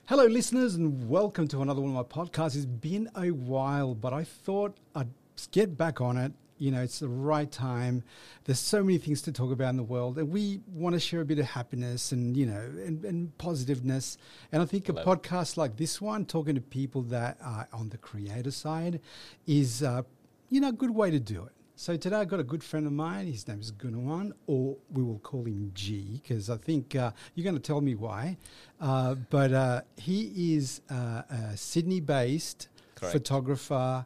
Hello, listeners, and welcome to another one of my podcasts. It's been a while, but I thought I'd get back on it. You know, it's the right time. There's so many things to talk about in the world, and we want to share a bit of happiness and, you know, and positiveness. And I think a podcast like this one, talking to people that are on the creator side, is, a good way to do it. So today I've got a good friend of mine. His name is Gunawan, or we will call him G, because I think you're going to tell me why. But he is a Sydney-based photographer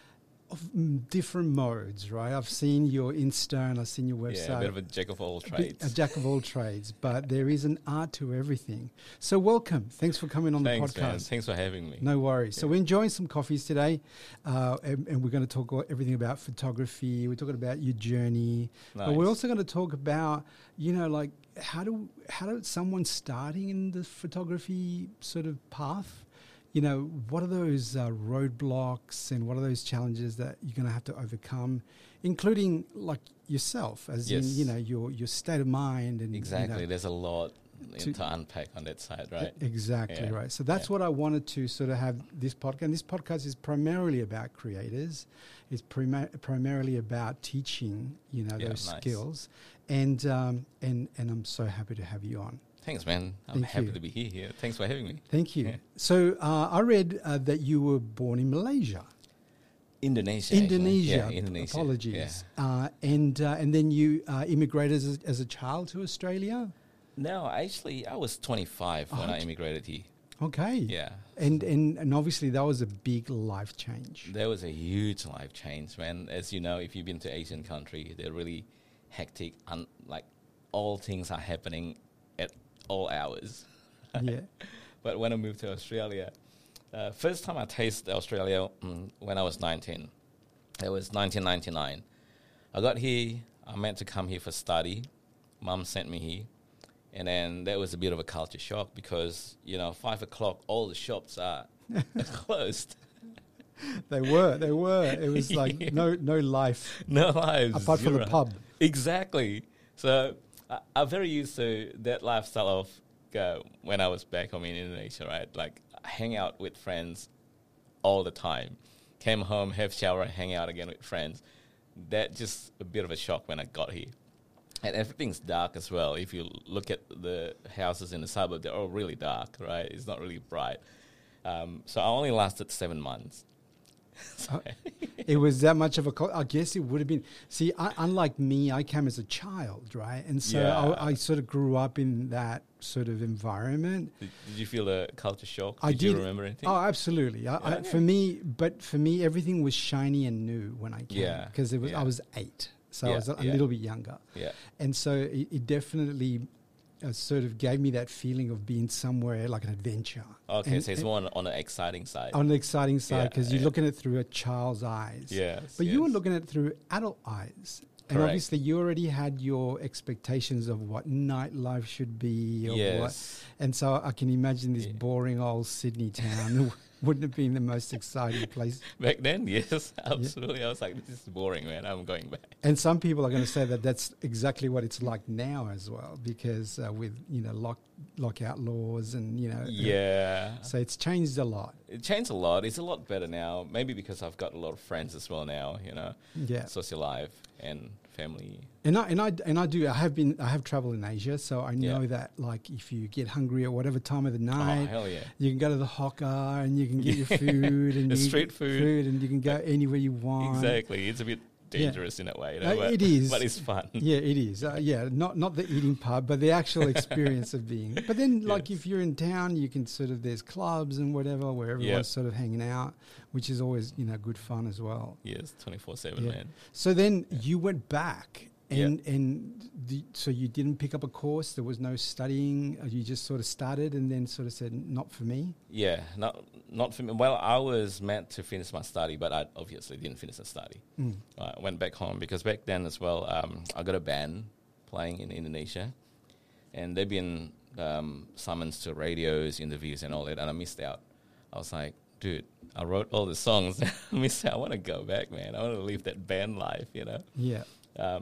of different modes, right? I've seen your Insta and I've seen your website. Yeah, a bit of a jack of all trades. A jack of all trades, but there is an art to everything. So welcome. Thanks for coming on the podcast. Man. Thanks for having me. No worries. Yeah. So we're enjoying some coffees today, and we're going to talk everything about photography. We're talking about your journey. Nice. But we're also going to talk about, like how do someone starting in the photography sort of path, what are those roadblocks and what are those challenges that you're going to have to overcome, including like yourself, as in, your state of mind. And exactly. There's a lot to unpack on that side, right? Exactly, right. So that's what I wanted to sort of have this podcast. And this podcast is primarily about creators. It's primarily about teaching, those skills. And I'm so happy to have you on. Thanks, man. I'm happy to be here. Thanks for having me. Thank you. Yeah. So I read that you were born in Malaysia. Indonesia. Yeah, Indonesia. Apologies. Yeah. And then you immigrated as a child to Australia? No, actually, I was 25 when I immigrated here. Okay. Yeah. And obviously that was a big life change. That was a huge life change, man. As you know, if you've been to Asian country, they're really hectic. Like all things are happening at all hours. Yeah. But when I moved to Australia, first time I tasted Australia when I was 19. It was 1999. I got here. I meant to come here for study. Mum sent me here. And then that was a bit of a culture shock because, 5 o'clock, all the shops are closed. They were. It was like no life. No life. Apart from the pub. Exactly. So I'm very used to that lifestyle of when I was back home in Indonesia, right? Like hang out with friends all the time. Came home, have shower, hang out again with friends. That just a bit of a shock when I got here. And everything's dark as well. If you look at the houses in the suburb, they're all really dark, right? It's not really bright. So I only lasted 7 months. It was that much of I guess it would have been. See, unlike me, I came as a child, right? And so I sort of grew up in that sort of environment. Did you feel a culture shock? Did you remember anything? Oh, absolutely. For me, everything was shiny and new when I came because I was 8. So I was a little bit younger. Yeah. And so it definitely sort of gave me that feeling of being somewhere like an adventure. Okay, so it's more on the exciting side. On the exciting side, because you're looking at it through a child's eyes. Yes. But you were looking at it through adult eyes. And obviously you already had your expectations of what nightlife should be. Or what. And so I can imagine this boring old Sydney town wouldn't have been the most exciting place. Back then, yes, absolutely. I was like, this is boring, man. I'm going back. And some people are going to say that that's exactly what it's like now as well, because with, lockout laws and, so it's changed a lot. It changed a lot. It's a lot better now, maybe because I've got a lot of friends as well now, social life and family. And I do. I have traveled in Asia, so I know that like if you get hungry at whatever time of the night, you can go to the hawker and you can get your food and street food, and you can go anywhere you want. Exactly. It's a bit dangerous in that way, but it is. But it's fun. Yeah, it is. Not the eating part, but the actual experience of being. But then, like if you're in town, you can sort of there's clubs and whatever where everyone's sort of hanging out, which is always good fun as well. Yes, 24/7, man. So then you went back. So you didn't pick up a course. There was no studying. You just sort of started and then sort of said, "Not for me." Yeah, not for me. Well, I was meant to finish my study, but I obviously didn't finish the study. I went back home because back then as well, I got a band playing in Indonesia, and they've been summons to radios, interviews, and all that, and I missed out. I was like, dude, I wrote all the songs. I missed out. I want to go back, man. I want to live that band life, Yeah.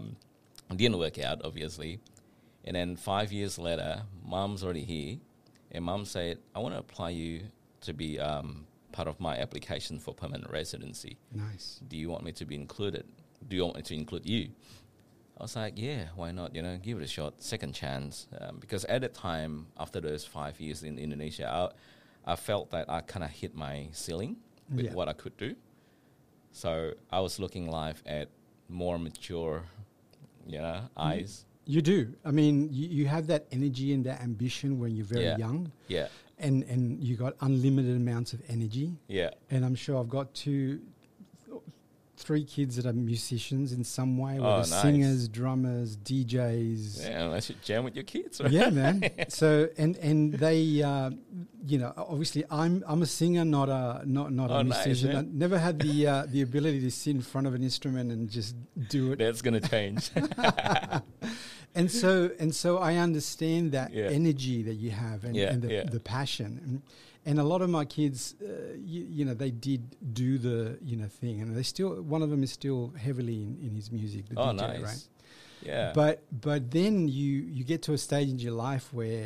Didn't work out, obviously. And then 5 years later, Mom's already here. And mum said, I want to apply you to be part of my application for permanent residency. Nice. Do you want me to be included? Do you want me to include you? I was like, yeah, why not? Give it a shot, second chance. Because at the time, after those 5 years in Indonesia, I felt that I kind of hit my ceiling with what I could do. So I was looking life at more mature, eyes. You do. I mean, you have that energy and that ambition when you're very young. Yeah. And you got unlimited amounts of energy. Yeah. And I'm sure I've got 3 kids that are musicians in some way, whether nice. Singers, drummers, DJs. Yeah, I should jam with your kids, right? Yeah, man. So and they, obviously I'm a singer, not a musician. Nice, I never had the ability to sit in front of an instrument and just do it. That's gonna change. And so I understand that energy that you have and the passion. And a lot of my kids, they did do the thing, and they still. One of them is still heavily in his music. The DJ, nice. right? Yeah. But then you get to a stage in your life where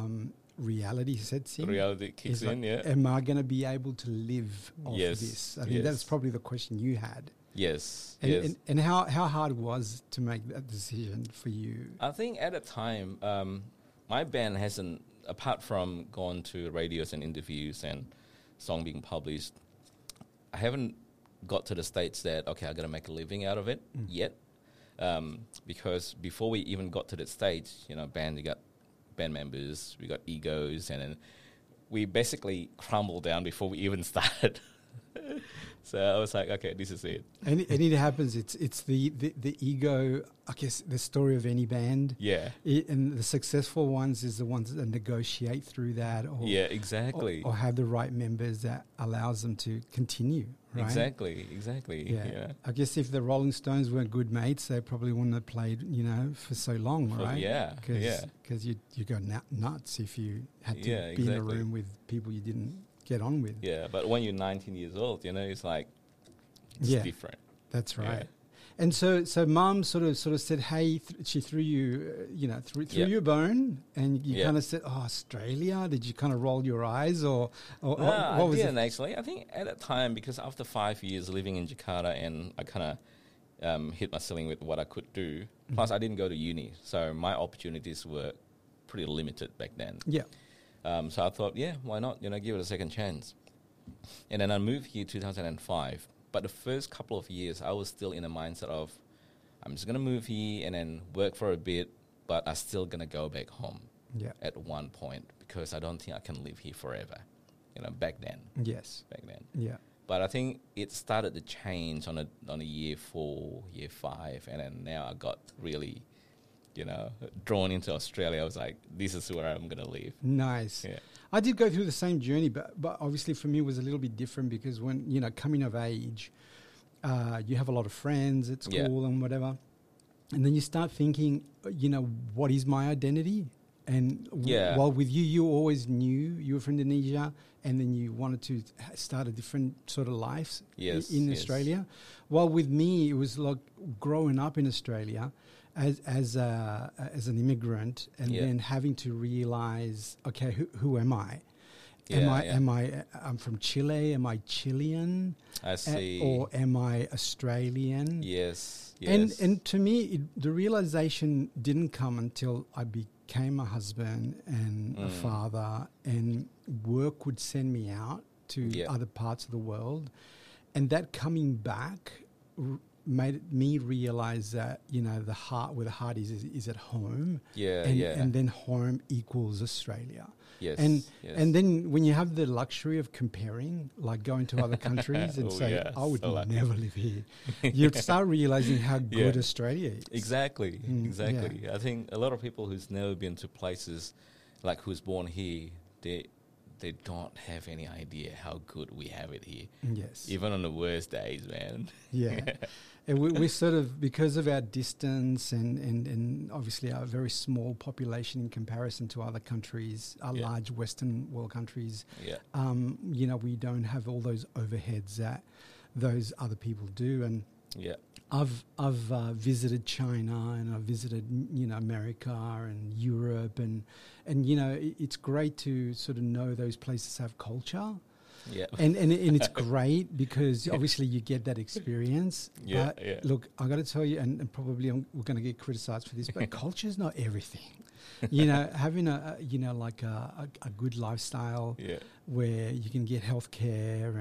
reality sets in. Reality kicks in. Yeah. Am I going to be able to live off this? I think that's probably the question you had. Yes. And how hard was to make that decision for you? I think at the time, my band hasn't, apart from going to radios and interviews and song being published, I haven't got to the stage that, okay, I got to make a living out of it yet. Because before we even got to that stage, band, we got band members, we got egos, and then we basically crumbled down before we even started. So I was like, okay, this is it. And it happens. It's the ego. I guess the story of any band. Yeah. And the successful ones is the ones that negotiate through that. Or, yeah, exactly. Or have the right members that allows them to continue. Right? Exactly. Yeah. I guess if the Rolling Stones weren't good mates, they probably wouldn't have played, for so long, right? Yeah. Because you go nuts if you had to be in a room with people you didn't get on with. Yeah, but when you're 19 years old, it's like it's different. That's right. Yeah. And so mum sort of said, hey, she threw you, threw you a bone, and you kind of said, oh, Australia? Did you kind of roll your eyes, or what was it? I didn't actually. I think at that time, because after 5 years living in Jakarta, and I kind of hit my ceiling with what I could do. Plus, I didn't go to uni, so my opportunities were pretty limited back then. Yeah. So I thought, why not? Give it a second chance. And then I moved here 2005. But the first couple of years, I was still in a mindset of, I'm just going to move here and then work for a bit, but I'm still going to go back home at one point, because I don't think I can live here forever, back then. Yes. Back then. Yeah. But I think it started to change on a year 4, year 5, and then now I got really, drawn into Australia. I was like, this is where I'm going to live. Nice. Yeah. I did go through the same journey, but obviously for me it was a little bit different, because when, coming of age, you have a lot of friends at school and whatever. And then you start thinking, what is my identity? And while with you always knew you were from Indonesia, and then you wanted to start a different sort of life in Australia. While with me, it was like growing up in Australia as an immigrant, and then having to realize, okay, who am I? I'm from Chile? Am I Chilean? I see. Or am I Australian? Yes. And to me, the realization didn't come until I became a husband and a father, and work would send me out to other parts of the world. And that coming back made me realize that, the heart, where the heart is at home. And then home equals Australia. Yes. And then when you have the luxury of comparing, like going to other countries and I would never live here, you'd start realizing how good Australia is. Exactly. Yeah. I think a lot of people who's never been to places, like who's born here, they don't have any idea how good we have it here. Yes. Even on the worst days, man. Yeah. And we sort of, because of our distance and obviously our very small population in comparison to other countries, our large Western world countries, we don't have all those overheads that those other people do. And I've visited China and I've visited America and Europe and it's great to sort of know those places have culture. Yeah. And it's great because obviously you get that experience. Yeah, but yeah. look, I got to tell you, and probably we're going to get criticized for this, but culture is not everything. Having a good lifestyle Yeah. where you can get healthcare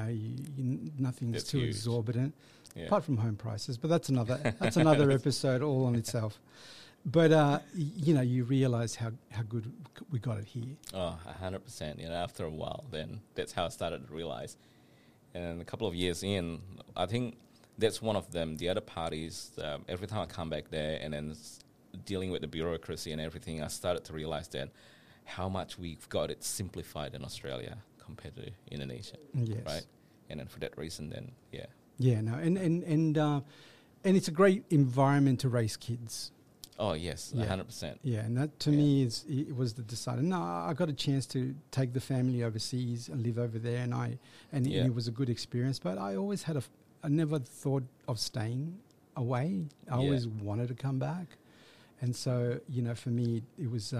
and nothing's That's too huge. exorbitant, Yeah. apart from home prices. But that's another episode all on itself. But you realize how good we got it here. Oh, 100%. After a while, then that's how I started to realize. And a couple of years in, I think that's one of them. The other parties, every time I come back there and then dealing with the bureaucracy and everything, I started to realize that how much we've got it simplified in Australia compared to Indonesia. Yes. Right? And then for that reason, then, yeah. Yeah, no, and it's a great environment to raise kids. Oh, yes, Yeah. 100%. Yeah, and that to me it was the decider. No, I got a chance to take the family overseas and live over there, and it was a good experience. But I always I never thought of staying away. I always wanted to come back, and so for me it was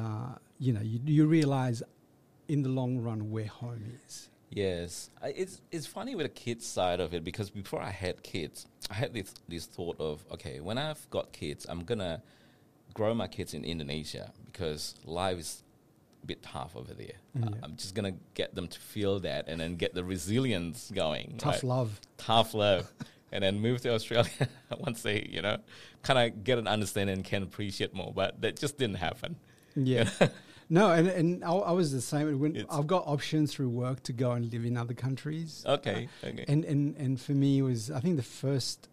you realize in the long run where home is. Yes, it's funny with the kids side of it because before I had kids, I had this thought of, okay, when I've got kids, I'm gonna grow my kids in Indonesia because life is a bit tough over there. Yeah. I'm just gonna get them to feel that and then get the resilience going. Tough love. Tough love, and then move to Australia once they kind of get an understanding and can appreciate more. But that just didn't happen. Yeah. No, and I was the same. When I've got options through work to go and live in other countries. Okay. And for me, it was, I think the first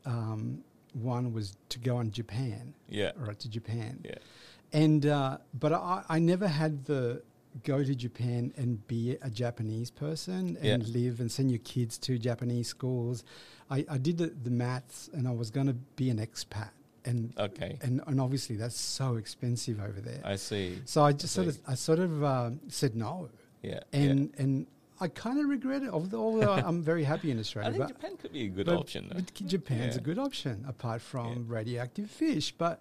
one was to go on Japan. Yeah. Right, to Japan. Yeah. And but I never had the go to Japan and be a Japanese person and live and send your kids to Japanese schools. I did the maths and I was going to be an expat. And obviously that's so expensive over there. I see. So I just sort of said no. Yeah. And I kind of regret it, although I'm very happy in Australia. I think Japan could be a good option. Though. Japan's a good option, apart from radioactive fish. But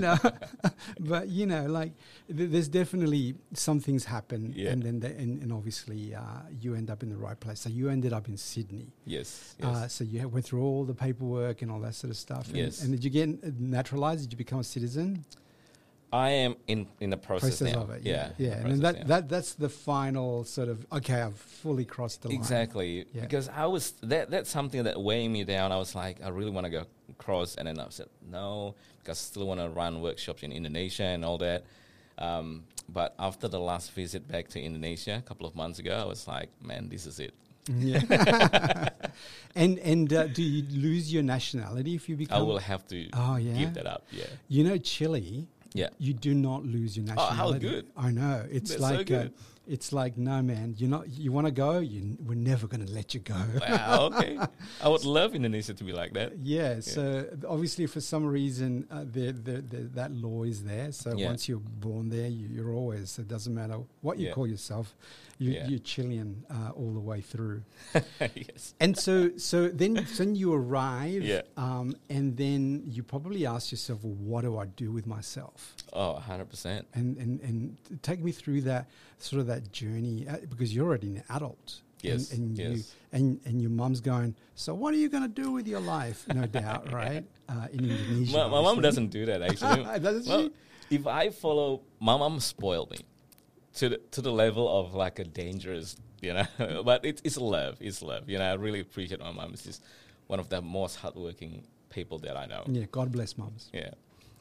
like there's definitely some things happen, and then and obviously you end up in the right place. So you ended up in Sydney. Yes. So you went through all the paperwork and all that sort of stuff. Yes. And did you get naturalized? Did you become a citizen? I am in the process now. of it. Yeah. And that's the final sort of, okay, I've fully crossed the line. Exactly. Yeah. Because I was that's something that weighing me down. I was like, I really want to go across, and then I said no because I still want to run workshops in Indonesia and all that. But after the last visit back to Indonesia a couple of months ago, I was like, man, this is it. Yeah. and do you lose your nationality if you become? I will have to give that up. Yeah. Chili. Yeah. You do not lose your nationality. Oh, how good. I know. It's That's like so good. It's like, no, man, you want to go? We're never going to let you go. Wow, okay. I would love Indonesia to be like that. Yeah, so obviously for some reason that law is there. So once you're born there, you're always, it doesn't matter what you call yourself, you're Chilean all the way through. Yes. And so then you arrive and then you probably ask yourself, well, what do I do with myself? Oh, 100%. And take me through that sort of that journey because you're already an adult. Yes. And your mum's going, so what are you going to do with your life? No doubt, right? In Indonesia. My mum doesn't do that actually. Doesn't she? If I follow, my mum spoiled me to the level of like a dangerous, but it's love. It's love. I really appreciate my mum. She's one of the most hardworking people that I know. Yeah, God bless mums. Yeah.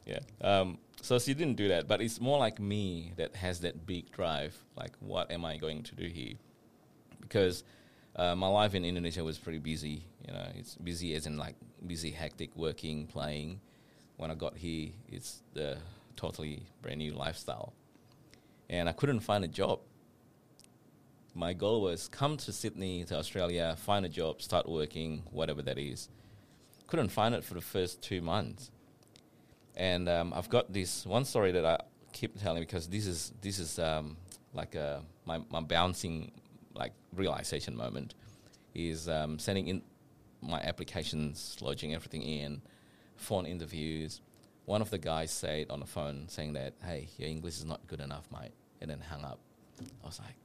So she didn't do that, but it's more like me that has that big drive. Like, what am I going to do here? Because my life in Indonesia was pretty busy. It's busy as in like busy, hectic, working, playing. When I got here, it's the totally brand new lifestyle. And I couldn't find a job. My goal was come to Sydney, to Australia, find a job, start working, whatever that is. Couldn't find it for the first 2 months. And I've got this one story that I keep telling because this is like my bouncing like realization moment is sending in my applications, lodging everything in, phone interviews. One of the guys said on the phone saying that, hey, your English is not good enough, mate, and then hung up. I was like,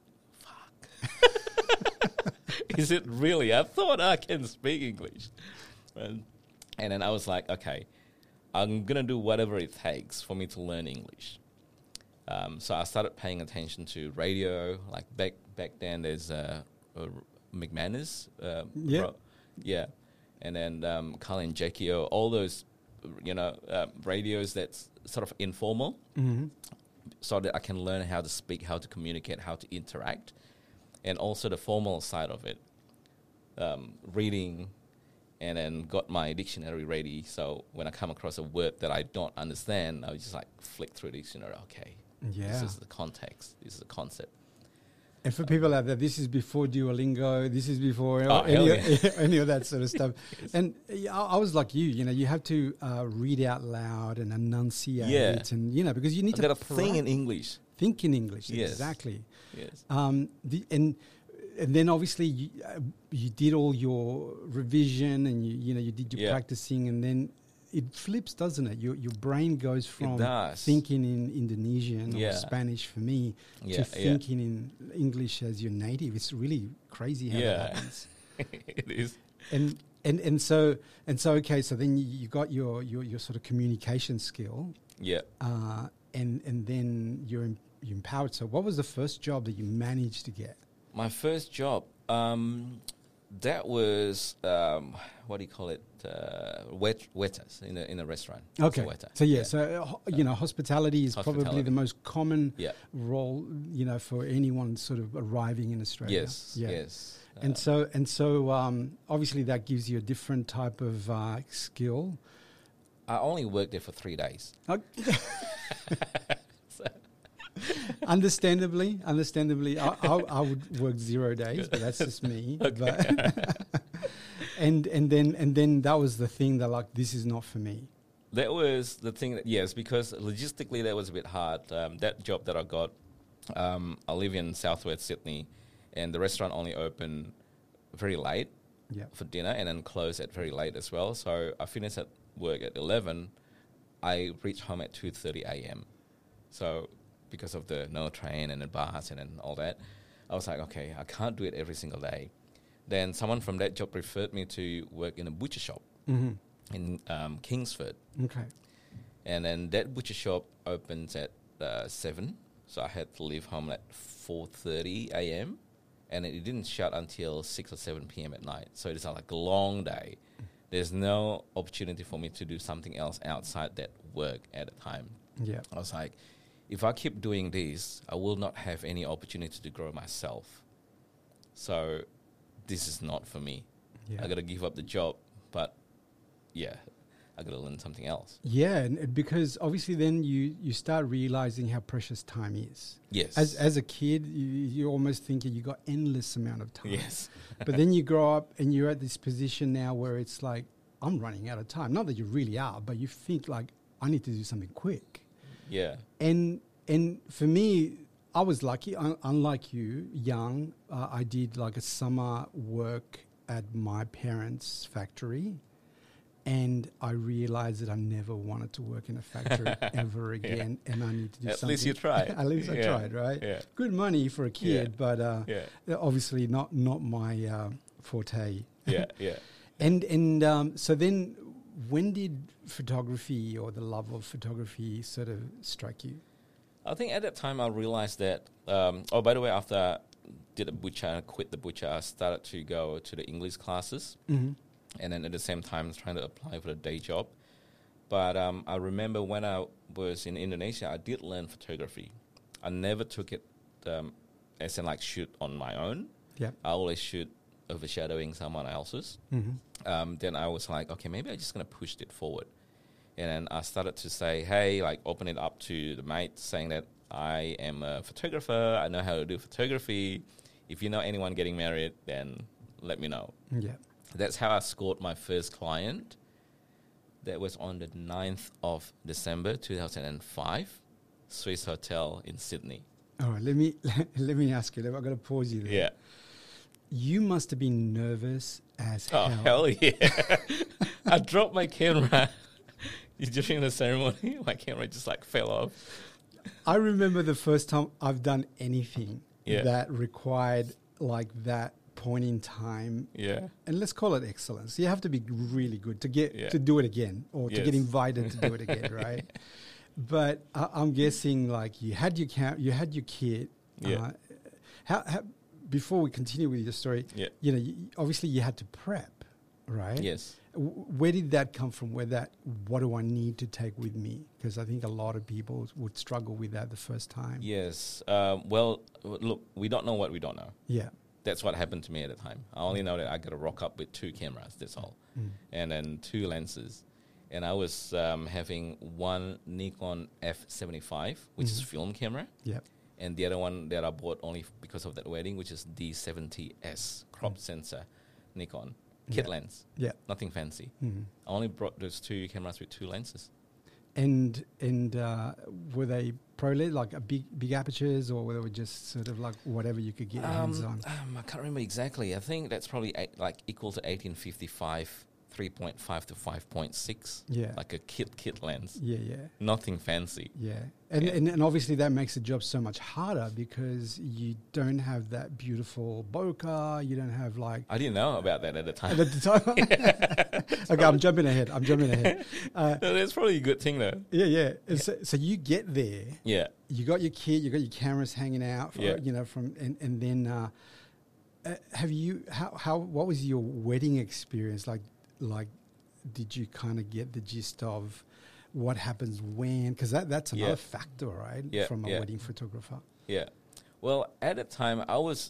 fuck. Is it really? I thought I can speak English. And then I was like, okay, I'm going to do whatever it takes for me to learn English. So I started paying attention to radio. Like back then, there's McManus. Yeah. And then Colin Jackie, all those, radios that's sort of informal, so that I can learn how to speak, how to communicate, how to interact, and also the formal side of it, reading, and then got my dictionary ready. So when I come across a word that I don't understand, I would just like flick through the dictionary. Okay, this is the context. This is the concept. And for people out there, this is before Duolingo. This is before any of that sort of stuff. Yes. And I was like you. You have to read out loud and enunciate it, and because you need to think in English. Think in English, yes. Exactly. Yes. And then obviously you did all your revision, and you did your practicing, and then it flips, doesn't it? Your brain goes from thinking in Indonesian or Spanish for me to thinking in English as your native. It's really crazy how that happens. It is. And so okay, so then you got your sort of communication skill. Yeah. And then you're empowered. So what was the first job that you managed to get? My first job, that was what do you call it? Waiters in a restaurant. Okay. So hospitality is probably the most common role, for anyone sort of arriving in Australia. Yes. And so obviously that gives you a different type of skill. I only worked there for 3 days. Understandably, I would work 0 days, but that's just me. Okay. But and then that was the thing that this is not for me. That was the thing because logistically that was a bit hard. That job that I got, I live in southwest Sydney, and the restaurant only opened very late for dinner, and then closed at very late as well. So I finished at work at 11. I reached home at 2:30 a.m. So because of the no train and the bus and all that, I was like, okay, I can't do it every single day. Then someone from that job referred me to work in a butcher shop in Kingsford. Okay. And then that butcher shop opens at 7, so I had to leave home at 4:30 a.m. and it didn't shut until 6 or 7 p.m. at night. So it's like a long day. There's no opportunity for me to do something else outside that work at the time. Yeah. I was like, if I keep doing this, I will not have any opportunity to grow myself. So this is not for me. Yeah. I got to give up the job, but I got to learn something else. Yeah, and because obviously then you start realizing how precious time is. Yes. As a kid, you almost think you got endless amount of time. Yes. But then you grow up and you're at this position now where it's like, I'm running out of time. Not that you really are, but you think like, I need to do something quick. Yeah. And for me, I was lucky. Unlike you, young, I did like a summer work at my parents' factory, and I realized that I never wanted to work in a factory ever again, and I need to do something. At least you tried. At least I tried, right? Yeah. Good money for a kid, but obviously not my forte. Yeah. And so then, when did photography or the love of photography sort of strike you? I think at that time I realized that, by the way, after I did a butcher, I quit the butcher, I started to go to the English classes. Mm-hmm. And then at the same time trying to apply for a day job. But I remember when I was in Indonesia, I did learn photography. I never took it as in like shoot on my own. Yeah. I always shoot overshadowing someone else's. Mm-hmm. Then I was like, okay, maybe I'm just going to push it forward. And then I started to say, hey, like open it up to the mates, saying that I am a photographer. I know how to do photography. If you know anyone getting married, then let me know. Yeah. That's how I scored my first client. That was on the 9th of December, 2005, Swiss Hotel in Sydney. All right, let me ask you. I've got to pause you there. Yeah. You must have been nervous as hell. Oh, hell yeah. I dropped my camera During the ceremony, my camera just like fell off. I remember the first time I've done anything Yeah. that required like that point in time, Yeah. and let's call it excellence. You have to be really good to get Yeah. to do it again, or to Yes. get invited to do it again, right? But I'm guessing like you had your you had your kit. Yeah. How before we continue with your story, Yeah. you know, obviously you had to prep, right? Yes. Where did that come from? What do I need to take with me? Because I think a lot of people would struggle with that the first time. Yes. Well, look, we don't know what we don't know. Yeah. That's what happened to me at the time. I only know that I got to rock up with 2 cameras, that's all. And then 2 lenses. And I was having one Nikon F75, which is film camera. Yeah. And the other one that I bought only because of that wedding, which is D70S crop sensor Nikon. Kit Yeah. lens. Yeah. Nothing fancy. Mhm. I only brought those 2 cameras with 2 lenses. And were they pro lens, like a big apertures, or were they just sort of like whatever you could get your hands on? I can't remember exactly. I think that's probably like equal to 1855, 3.5 to 5.6. Yeah. Like a kit lens. Yeah, yeah, Nothing fancy. yeah. And obviously that makes the job so much harder because you don't have that beautiful bokeh. You don't have like I didn't know about that at the time. at the time. Okay, I'm jumping ahead. No, that's probably a good thing though. Yeah, yeah. And so you get there. Yeah. You got your kit. You got your cameras hanging out. For, Yeah. You know, and then have you what was your wedding experience like? Like, did you kind of get the gist of what happens when? Because that's another Yeah. factor, right? Yeah, From a yeah. wedding photographer. Yeah. Well, at the time, I was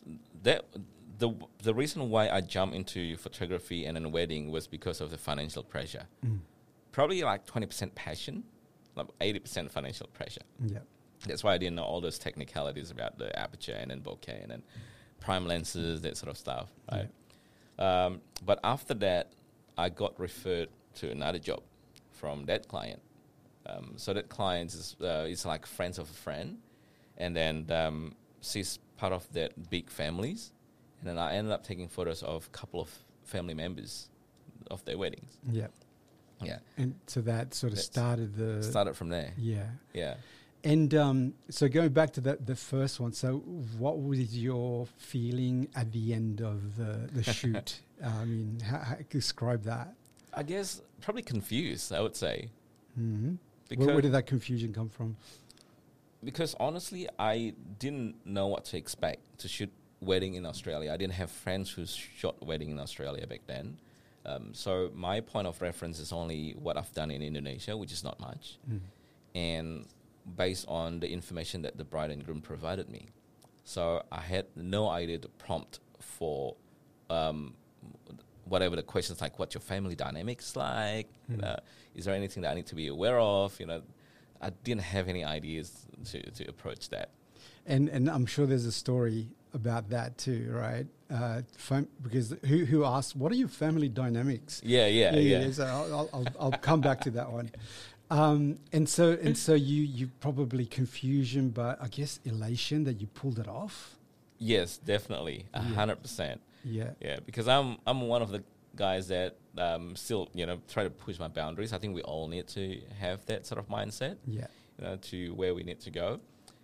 the reason why I jumped into photography and a wedding was because of the financial pressure. Probably like 20% passion, like 80% financial pressure. Yeah. That's why I didn't know all those technicalities about the aperture and then bokeh and then prime lenses, that sort of stuff. Right. But after that, I got referred to another job from that client. So that client is like friends of a friend, and then she's part of that big families, and then I ended up taking photos of a couple of family members of their weddings. Yeah. Yeah, And so that sort of That's started from there. Yeah. Yeah. And so going back to the first one, so what was your feeling at the end of the shoot? I mean, how describe that? I guess probably confused, I would say. Mm-hmm. Because Where did that confusion come from? Because honestly, I didn't know what to expect to shoot wedding in Australia. I didn't have friends who shot wedding in Australia back then. So my point of reference is only what I've done in Indonesia, which is not much. And based on the information that the bride and groom provided me. So I had no idea the prompt for whatever the questions, like what's your family dynamics like? Is there anything that I need to be aware of? You know, I didn't have any ideas to approach that. And I'm sure there's a story about that too, right? Because who asked, what are your family dynamics? Yeah. So I'll come back to that one. And so you probably confusion, but I guess elation that you pulled it off. Yes, definitely, 100%. Yeah. Yeah, because I'm one of the guys that still try to push my boundaries. I think we all need to have that sort of mindset. Yeah. To where we need to go.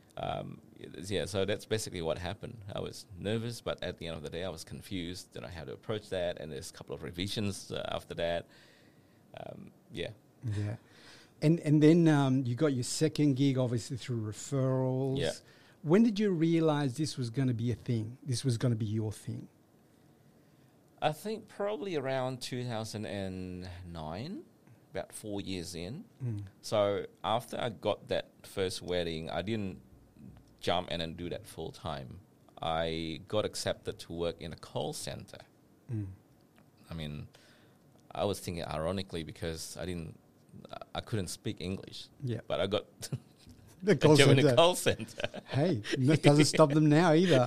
So that's basically what happened. I was nervous, but at the end of the day, I was confused. Don't know how to approach that, and there's a couple of revisions after that. Yeah. And then you got your second gig, obviously through referrals. Yeah. When did you realize this was going to be a thing? This was going to be your thing? I think probably around 2009, about 4 years in. So after I got that first wedding, I didn't jump in and do that full time. I got accepted to work in a call center. I mean, I was thinking ironically because I couldn't speak English. Yeah. But I got The a call job in a center. call center. Hey, that doesn't stop them now either.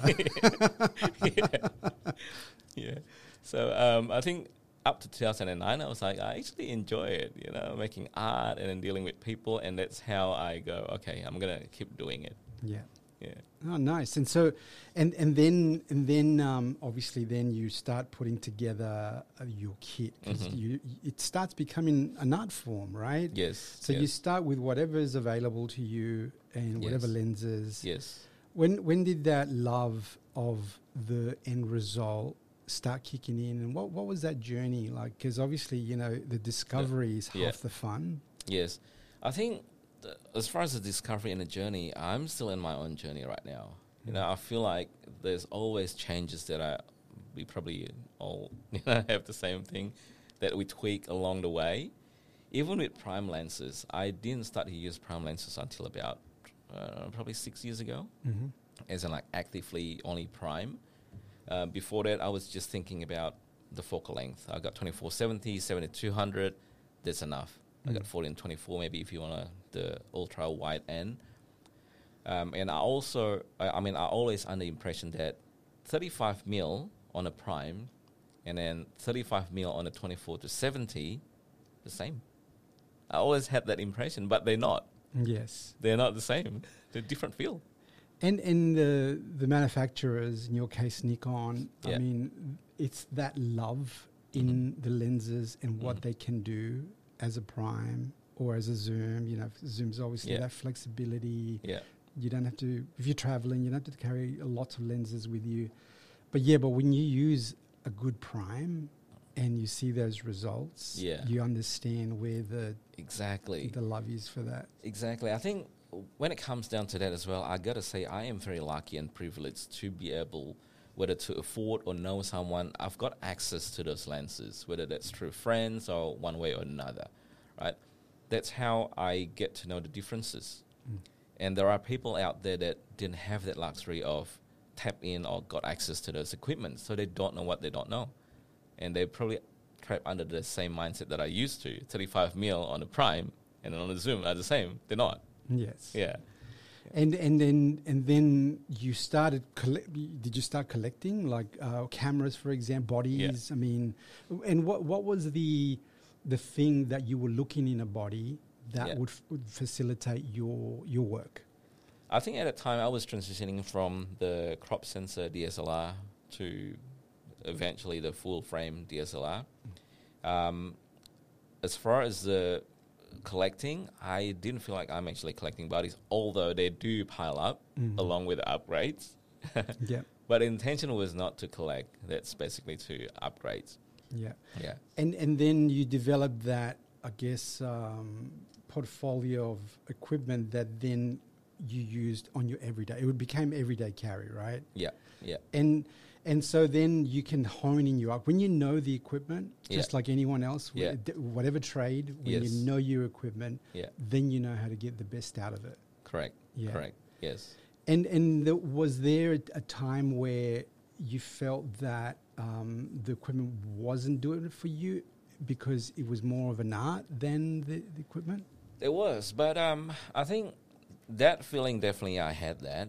Yeah. So I think up to 2009, I was like, I actually enjoy it, making art and then dealing with people. And that's how I go, okay, I'm going to keep doing it. Yeah. Yeah. Oh, nice. And so, and then obviously then you start putting together your kit because it starts becoming an art form, right? Yes. So you start with whatever is available to you and whatever lenses. Yes. When did that love of the end result start kicking in, and what was that journey like? Because obviously, you know, the discovery is half the fun. Yes. I think as far as the discovery and the journey, I'm still in my own journey right now. You know, I feel like there's always changes that we probably all have the same thing that we tweak along the way. Even with prime lenses, I didn't start to use prime lenses until about probably 6 years ago, as in like actively only prime. Before that, I was just thinking about the focal length. I got 24-70, 70-200. That's enough. I got 14-24, maybe if you want the ultra wide end. And I also, I always under the impression that 35 mil on a prime and then 35 mil on a 24-70, the same. I always had that impression, but they're not. Yes. They're not the same. They're different feel. And the manufacturers, in your case Nikon, I mean, it's that love in the lenses and what they can do as a prime or as a zoom. You know, zoom's obviously that flexibility. Yeah. You don't have to, if you're traveling, you don't have to carry lots of lenses with you. But when you use a good prime and you see those results, you understand where the love is for that. Exactly. I think when it comes down to that as well, I got to say I am very lucky and privileged to be able, whether to afford or know someone, I've got access to those lenses, whether that's through friends or one way or another, right? That's how I get to know the differences. And there are people out there that didn't have that luxury of tap in or got access to those equipment, so they don't know what they don't know. And they're probably trapped under the same mindset that I used to. 35 mil on a prime and on a zoom are the same. They're not. Yes. Yeah. And then you started. Did you start collecting like cameras, for example, bodies? I mean, and what was the thing that you were looking in a body that would facilitate your work? I think at that time I was transitioning from the crop sensor DSLR to eventually the full frame DSLR. As far as the collecting, I didn't feel like I'm actually collecting bodies, although they do pile up along with the upgrades. But the intention was not to collect. That's basically to upgrades. Yeah. And then you developed that, I guess, portfolio of equipment that then you used on your everyday. It became everyday carry, right? Yeah. And so then you can hone in your art. When you know the equipment, just like anyone else, whatever trade, when you know your equipment, then you know how to get the best out of it. Correct. Yes. And was there a time where you felt that the equipment wasn't doing it for you because it was more of an art than the equipment? It was, but I think that feeling definitely I had that.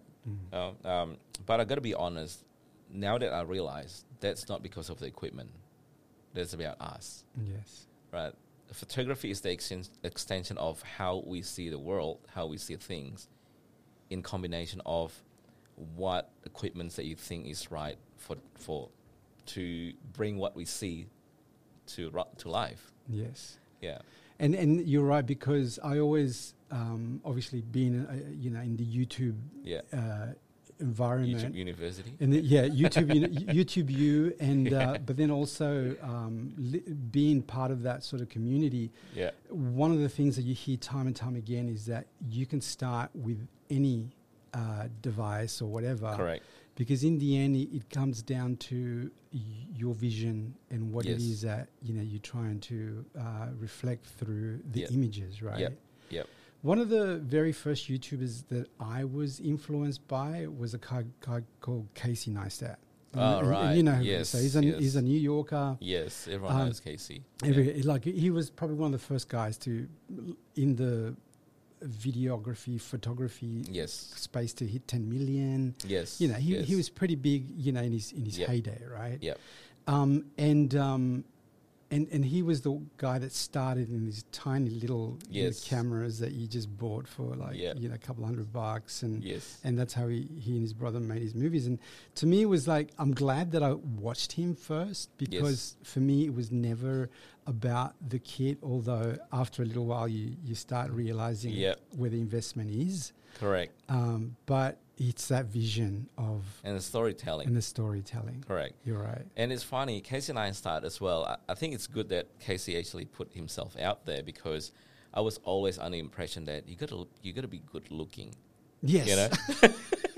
But I got to be honest. Now that I realize that's not because of the equipment, that's about us. Yes. Right? Photography is the extension of how we see the world, how we see things, in combination of what equipments that you think is right for to bring what we see to life. Yes. Yeah. And you're right, because I always, obviously being, in the YouTube environment, YouTube University, and YouTube U, and but then also being part of that sort of community. Yeah, one of the things that you hear time and time again is that you can start with any device or whatever. Correct. Because in the end, it comes down to your vision and what it is that you're trying to reflect through the images, right? Yep. One of the very first YouTubers that I was influenced by was a guy called Casey Neistat. Right. And you know who he is. So he's a New Yorker. Yes, everyone knows Casey. He was probably one of the first guys in the videography, photography space to hit 10 million. Yes. He was pretty big, in his heyday, right? Yep. And And he was the guy that started in these tiny little Yes. cameras that you just bought for like Yep. a couple $100, and Yes. and that's how he and his brother made his movies. And to me, it was like, I'm glad that I watched him first, because for me it was never about the kid. Although after a little while you start realizing Yep. where the investment is, Correct. but it's that vision of And the storytelling. and the storytelling. Correct. You're right. And it's funny, Casey and I started as well. I think it's good that Casey actually put himself out there, because I was always under the impression that you gotta be good looking. Yes. You know?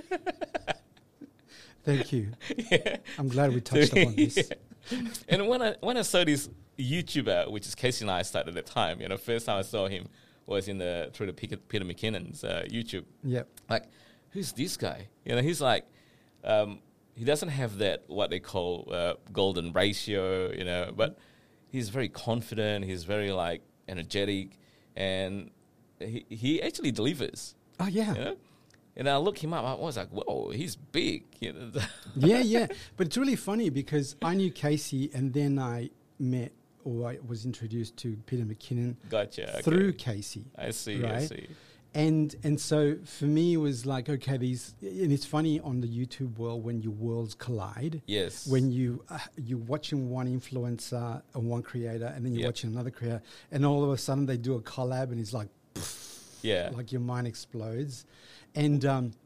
Thank you. I'm glad we touched upon this. And when I saw this YouTuber, which is Casey and I started at the time, first time I saw him was through the Peter McKinnon's YouTube. Yep. Like, who's this guy? He's like, he doesn't have that what they call golden ratio, but he's very confident. He's very like energetic, and he actually delivers. Oh yeah. And I looked him up. I was like, whoa, he's big. Yeah. But it's really funny, because I knew Casey, and then I met, or I was introduced to Peter McKinnon Gotcha. through Okay. Casey. I see. Right? I see. And so for me, it was like, okay, and it's funny on the YouTube world when your worlds collide. Yes. When you're watching one influencer and one creator, and then you're Yep. watching another creator, and all of a sudden they do a collab, and it's like, Yeah. like your mind explodes. And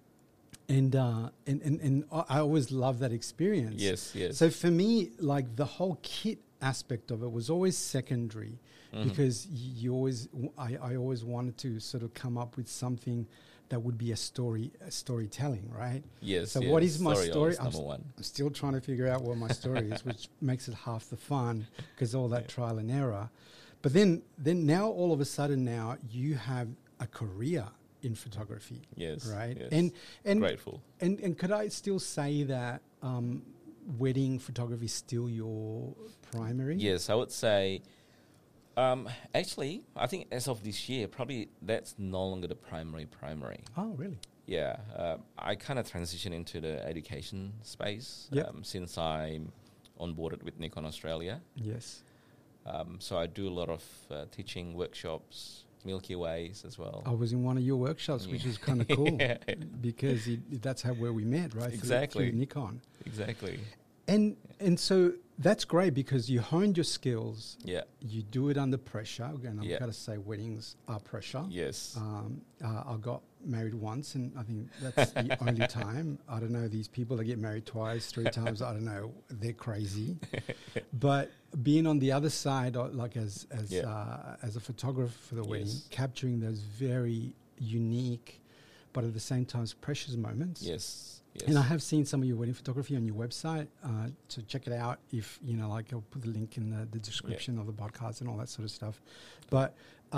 I always love that experience. Yes. Yes. So for me, like the whole kit aspect of it was always secondary, because I always wanted to sort of come up with something that would be a storytelling, right? Yes. So yes. what is my story? Always I'm number one. I'm still trying to figure out what my story is, which makes it half the fun, because all that trial and error. But then now all of a sudden now you have a career in photography. Yes. Right. Yes. And Grateful. and could I still say that wedding photography is still your primary? Yes, I would say. Actually, I think as of this year, probably that's no longer the primary. Oh, really? Yeah, I kind of transitioned into the education space Yep. since I'm onboarded with Nikon Australia. Yes. So I do a lot of teaching workshops, Milky Ways as well. I was in one of your workshops, which is kind of cool, Yeah. because that's where we met, right? Exactly. Through Nikon. Exactly. And so that's great, because you honed your skills. Yeah. You do it under pressure. And I've Yeah. got to say, weddings are pressure. Yes. I got married once, and I think that's the only time. I don't know, these people that get married twice, 3 times, I don't know, they're crazy. But being on the other side, like as a photographer for the wedding, Yes. capturing those very unique, but at the same time precious moments. Yes. Yes. And I have seen some of your wedding photography on your website, so check it out. If like, I'll put the link in the description of the podcast and all that sort of stuff. But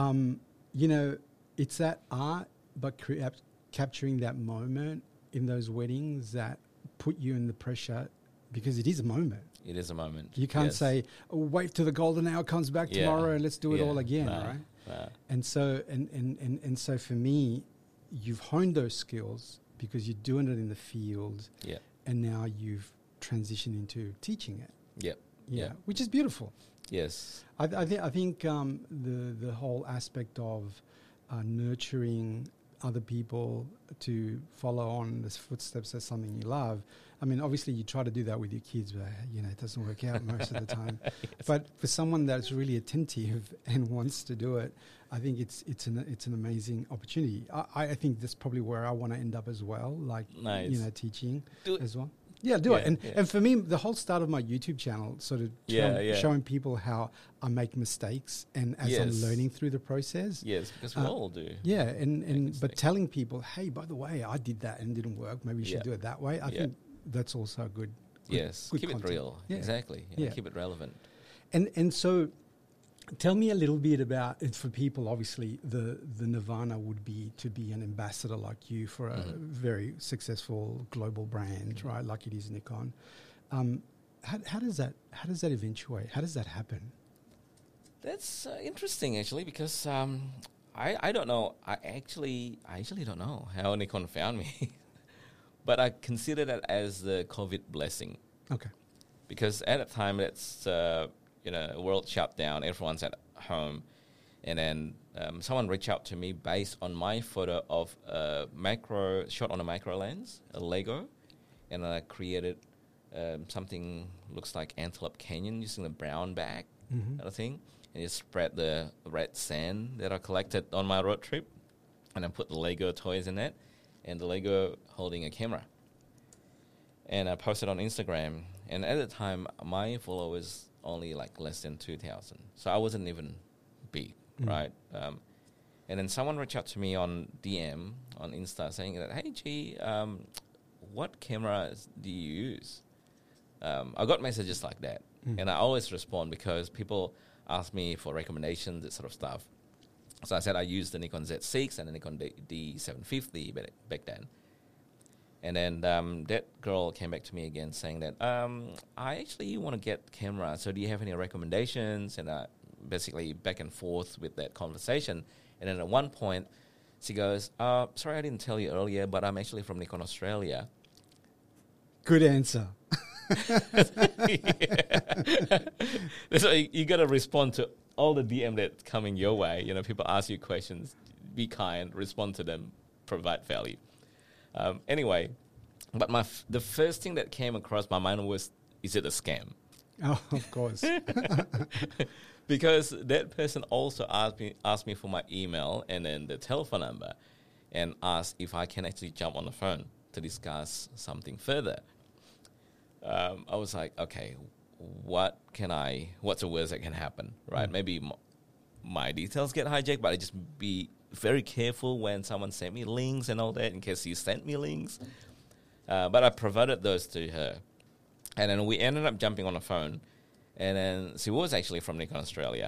it's that art, but capturing that moment in those weddings that put you in the pressure, because it is a moment. It is a moment. You can't Yes. say, oh, wait till the golden hour comes back Yeah. tomorrow and let's do it Yeah. all again, Nah. right? Nah. And so and so for me, you've honed those skills because you're doing it in the field, Yeah. and now you've transitioned into teaching it. Yep. Yeah, Yeah. which is beautiful. Yes. I think the whole aspect of nurturing other people to follow on the footsteps of something you love. I mean, obviously you try to do that with your kids, but it doesn't work out most of the time. Yes. But for someone that's really attentive and wants to do it, I think it's an amazing opportunity. I think that's probably where I want to end up as well, like Nice. teaching Do it. as well. Yeah, do it. Yeah. And for me, the whole start of my YouTube channel, sort of showing people how I make mistakes, and as I'm Yes. learning through the process. Yes, because we all do. Yeah, and but mistake. telling people, hey, by the way, I did that and it didn't work. Maybe you should Yeah. do it that way. I Yeah. think that's also good. Yes, good keep content. it real. Yeah. Exactly. Yeah. Keep it relevant. And so, tell me a little bit about it. For people, obviously, the nirvana would be to be an ambassador like you for a very successful global brand, right? Like it is Nikon. How does that eventuate? How does that happen? That's interesting, actually, because I don't know. I actually don't know how Nikon found me, but I consider that as the COVID blessing. Okay. Because at that time, that's world shut down, everyone's at home, and then someone reached out to me based on my photo of a macro shot on a macro lens, a Lego, and I created something looks like Antelope Canyon using the brown bag kind of thing, and just spread the red sand that I collected on my road trip, and I put the Lego toys in it, and the Lego holding a camera. And I posted on Instagram, and at the time, my followers only like less than 2,000. So I wasn't even big, right? And then someone reached out to me on DM, on Insta, saying that, hey, G, what cameras do you use? I got messages like that. And I always respond because people ask me for recommendations, that sort of stuff. So I said I used the Nikon Z6 and the Nikon D750 back then. And then that girl came back to me again saying that, I actually want to get camera, so do you have any recommendations? And basically back and forth with that conversation. And then at one point, she goes, sorry, I didn't tell you earlier, but I'm actually from Nikon Australia. Good answer. So you got to respond to all the DM that's coming your way. People ask you questions, be kind, respond to them, provide value. Anyway, but the first thing that came across my mind was, is it a scam? Oh, of course. Because that person also asked me for my email and then the telephone number and asked if I can actually jump on the phone to discuss something further. I was like, okay, what's the worst that can happen, right? Maybe my details get hijacked, but I just be very careful when someone sent me links and all that in case you sent me links. But I provided those to her. And then we ended up jumping on the phone. And then she was actually from Nikon Australia.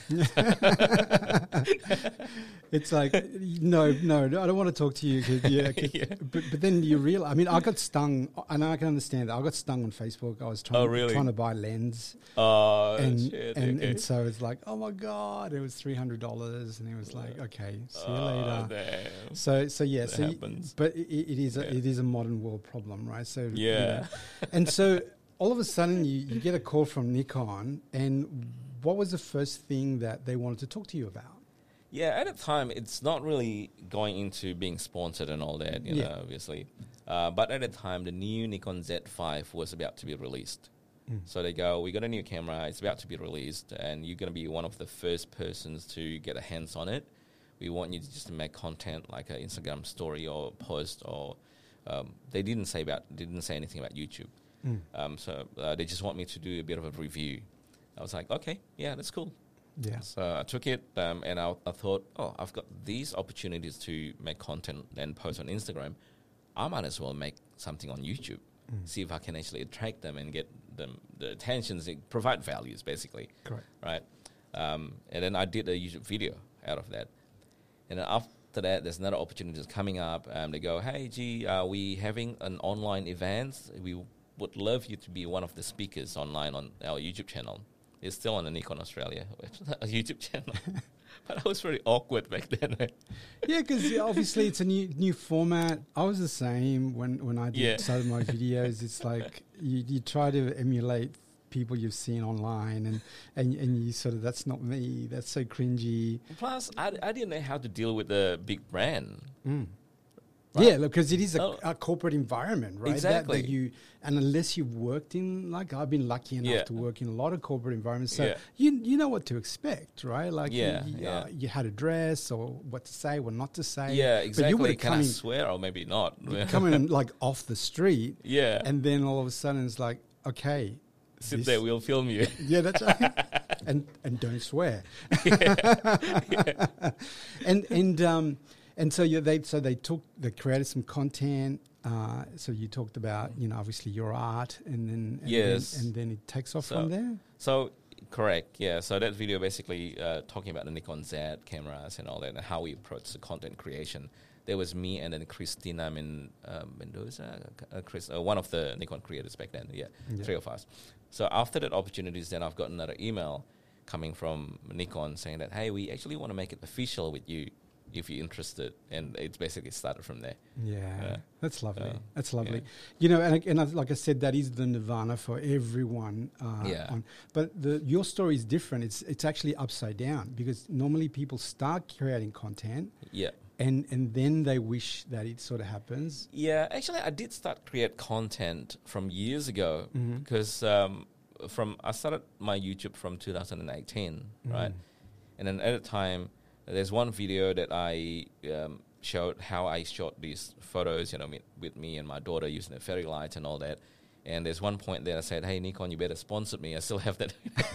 It's like, no, I don't want to talk to you. But then you realize, I got stung, and I can understand that. I got stung on Facebook. I was trying to buy a lens. And so it's like, oh my God, it was $300. And it was like, okay, see you later. Damn. So yeah, that happens. But it is a modern world problem, right? So yeah. And so all of a sudden you get a call from Nikon, and what was the first thing that they wanted to talk to you about? Yeah, at the time, it's not really going into being sponsored and all that, you know, obviously. But at the time, the new Nikon Z5 was about to be released. So they go, we got a new camera, it's about to be released, and you're going to be one of the first persons to get a hands on it. We want you to just make content like an Instagram story or post, or they didn't say anything about YouTube. So they just want me to do a bit of a review. I was like, okay, yeah, that's cool. Yeah. So I took it, and I thought, I've got these opportunities to make content and post on Instagram. I might as well make something on YouTube, see if I can actually attract them and get them the attentions, provide values, basically. Correct. Right? And then I did a YouTube video out of that. And then after that, there's another opportunity that's coming up. They go, hey, G, we having an online event. We would love you to be one of the speakers online on our YouTube channel. It's still on the Nikon Australia YouTube channel. But I was very awkward back then. Yeah, because obviously it's a new format. I was the same when I started my videos. It's like you try to emulate people you've seen online, and you sort of, that's not me. That's so cringy. Plus, I didn't know how to deal with a big brand. Right? Yeah, because it is a corporate environment, right? Exactly. And unless you've worked in, like I've been lucky enough to work in a lot of corporate environments, so you know what to expect, right? Like you had to dress or what to say, what not to say. Yeah, exactly. But you can I swear or maybe not? Coming in like off the street, and then all of a sudden it's like, okay, sit there, we'll film you. Yeah, that's right. and don't swear. And so they created some content. So you talked about, obviously your art, and then it takes off from there. So correct, yeah. So that video basically talking about the Nikon Z cameras and all that, and how we approach the content creation. There was me and then Christina Mendoza, one of the Nikon creators back then. Yeah, three of us. So after that opportunities, then I've got another email coming from Nikon saying that, hey, we actually want to make it official with you. if you're interested. And it's basically started from there. Yeah, that's lovely. So, That's lovely. yeah. You know, like I said, that is the nirvana for everyone. But your story is different. It's actually upside down, because normally people start creating content, Yeah. and then they wish that it sort of happens. Yeah, actually, I did start create content from years ago, because I started my YouTube from 2018, right? And then at the time, there's one video that I showed how I shot these photos, with me and my daughter using the fairy lights and all that. And there's one point there I said, "Hey, Nikon, you better sponsor me." I still have that.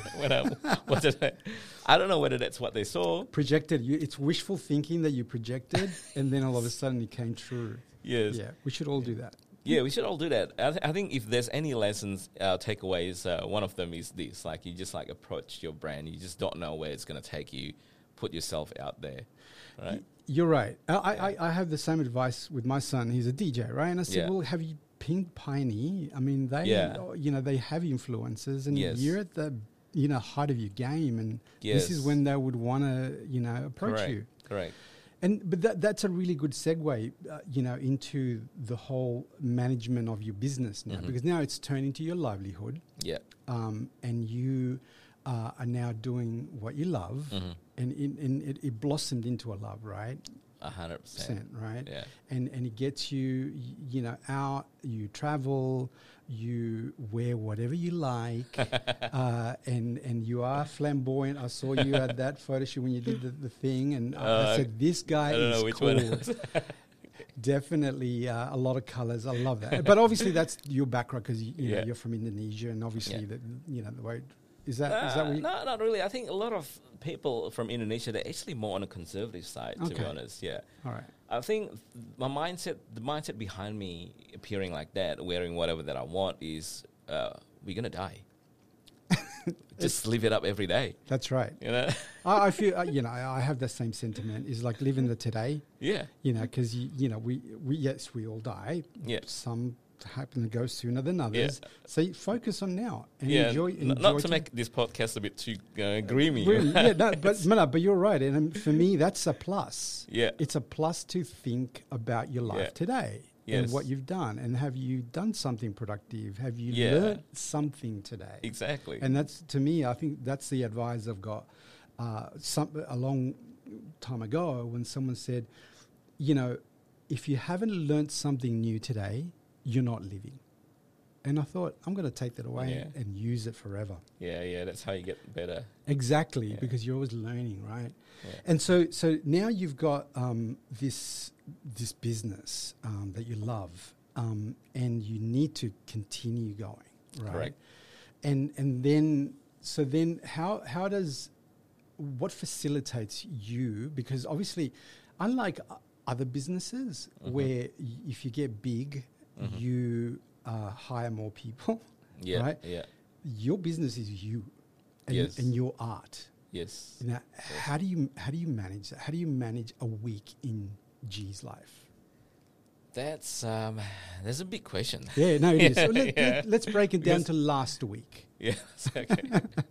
I don't know whether that's what they saw. Projected. It's wishful thinking that you projected, and then all of a sudden it came true. Yes. Yeah, we should all do that. Yeah, we should all do that. I think if there's any lessons, takeaways, one of them is this: like, you just approach your brand. You just don't know where it's going to take you. Put yourself out there, right? You're right. I have the same advice with my son. He's a DJ, right? And I said, well, have you pinged Piney? I mean, they have influencers, and you're at the height of your game, and this is when they would want to approach you. Correct. But that's a really good segue, into the whole management of your business now, because now it's turned into your livelihood. Yeah. And you are now doing what you love, and it blossomed into a love, right? 100%, right? Yeah. And it gets you, out. You travel. You wear whatever you like, and you are flamboyant. I saw you at that photo shoot when you did the thing, and I said, "This guy is cool." Definitely a lot of colors. I love that. But obviously, that's your background, because you're from Indonesia, and obviously the way. Is that what you... No, not really. I think a lot of people from Indonesia, they're actually more on the conservative side, to be honest. Yeah. All right. I think the mindset behind me appearing like that, wearing whatever that I want, is we're going to die. Just live it up every day. That's right. I feel, I have the same sentiment. Is like living the today. Yeah. Because, we all die. Yeah. Some happen to go sooner than others. Yeah. So focus on now and enjoy. Not to make this podcast a bit too grimy. But you're right. And for me, that's a plus. Yeah. It's a plus to think about your life today and what you've done. And have you done something productive? Have you learned something today? Exactly. And that's, to me, I think that's the advice I've got a long time ago, when someone said, if you haven't learned something new today, you're not living. And I thought, I'm going to take that away and use it forever. Yeah, that's how you get better. Exactly, because you're always learning, right? Yeah. And so now you've got this business that you love, and you need to continue going, right? Correct. And then how does, what facilitates you? Because obviously, unlike other businesses where if you get big, you hire more people, right? Yeah. Your business is you, and your art. Yes. Now, how do you manage that? How do you manage a week in G's life? That's a big question. Yeah, no, it is. So let's break it down to last week. Yes. Okay.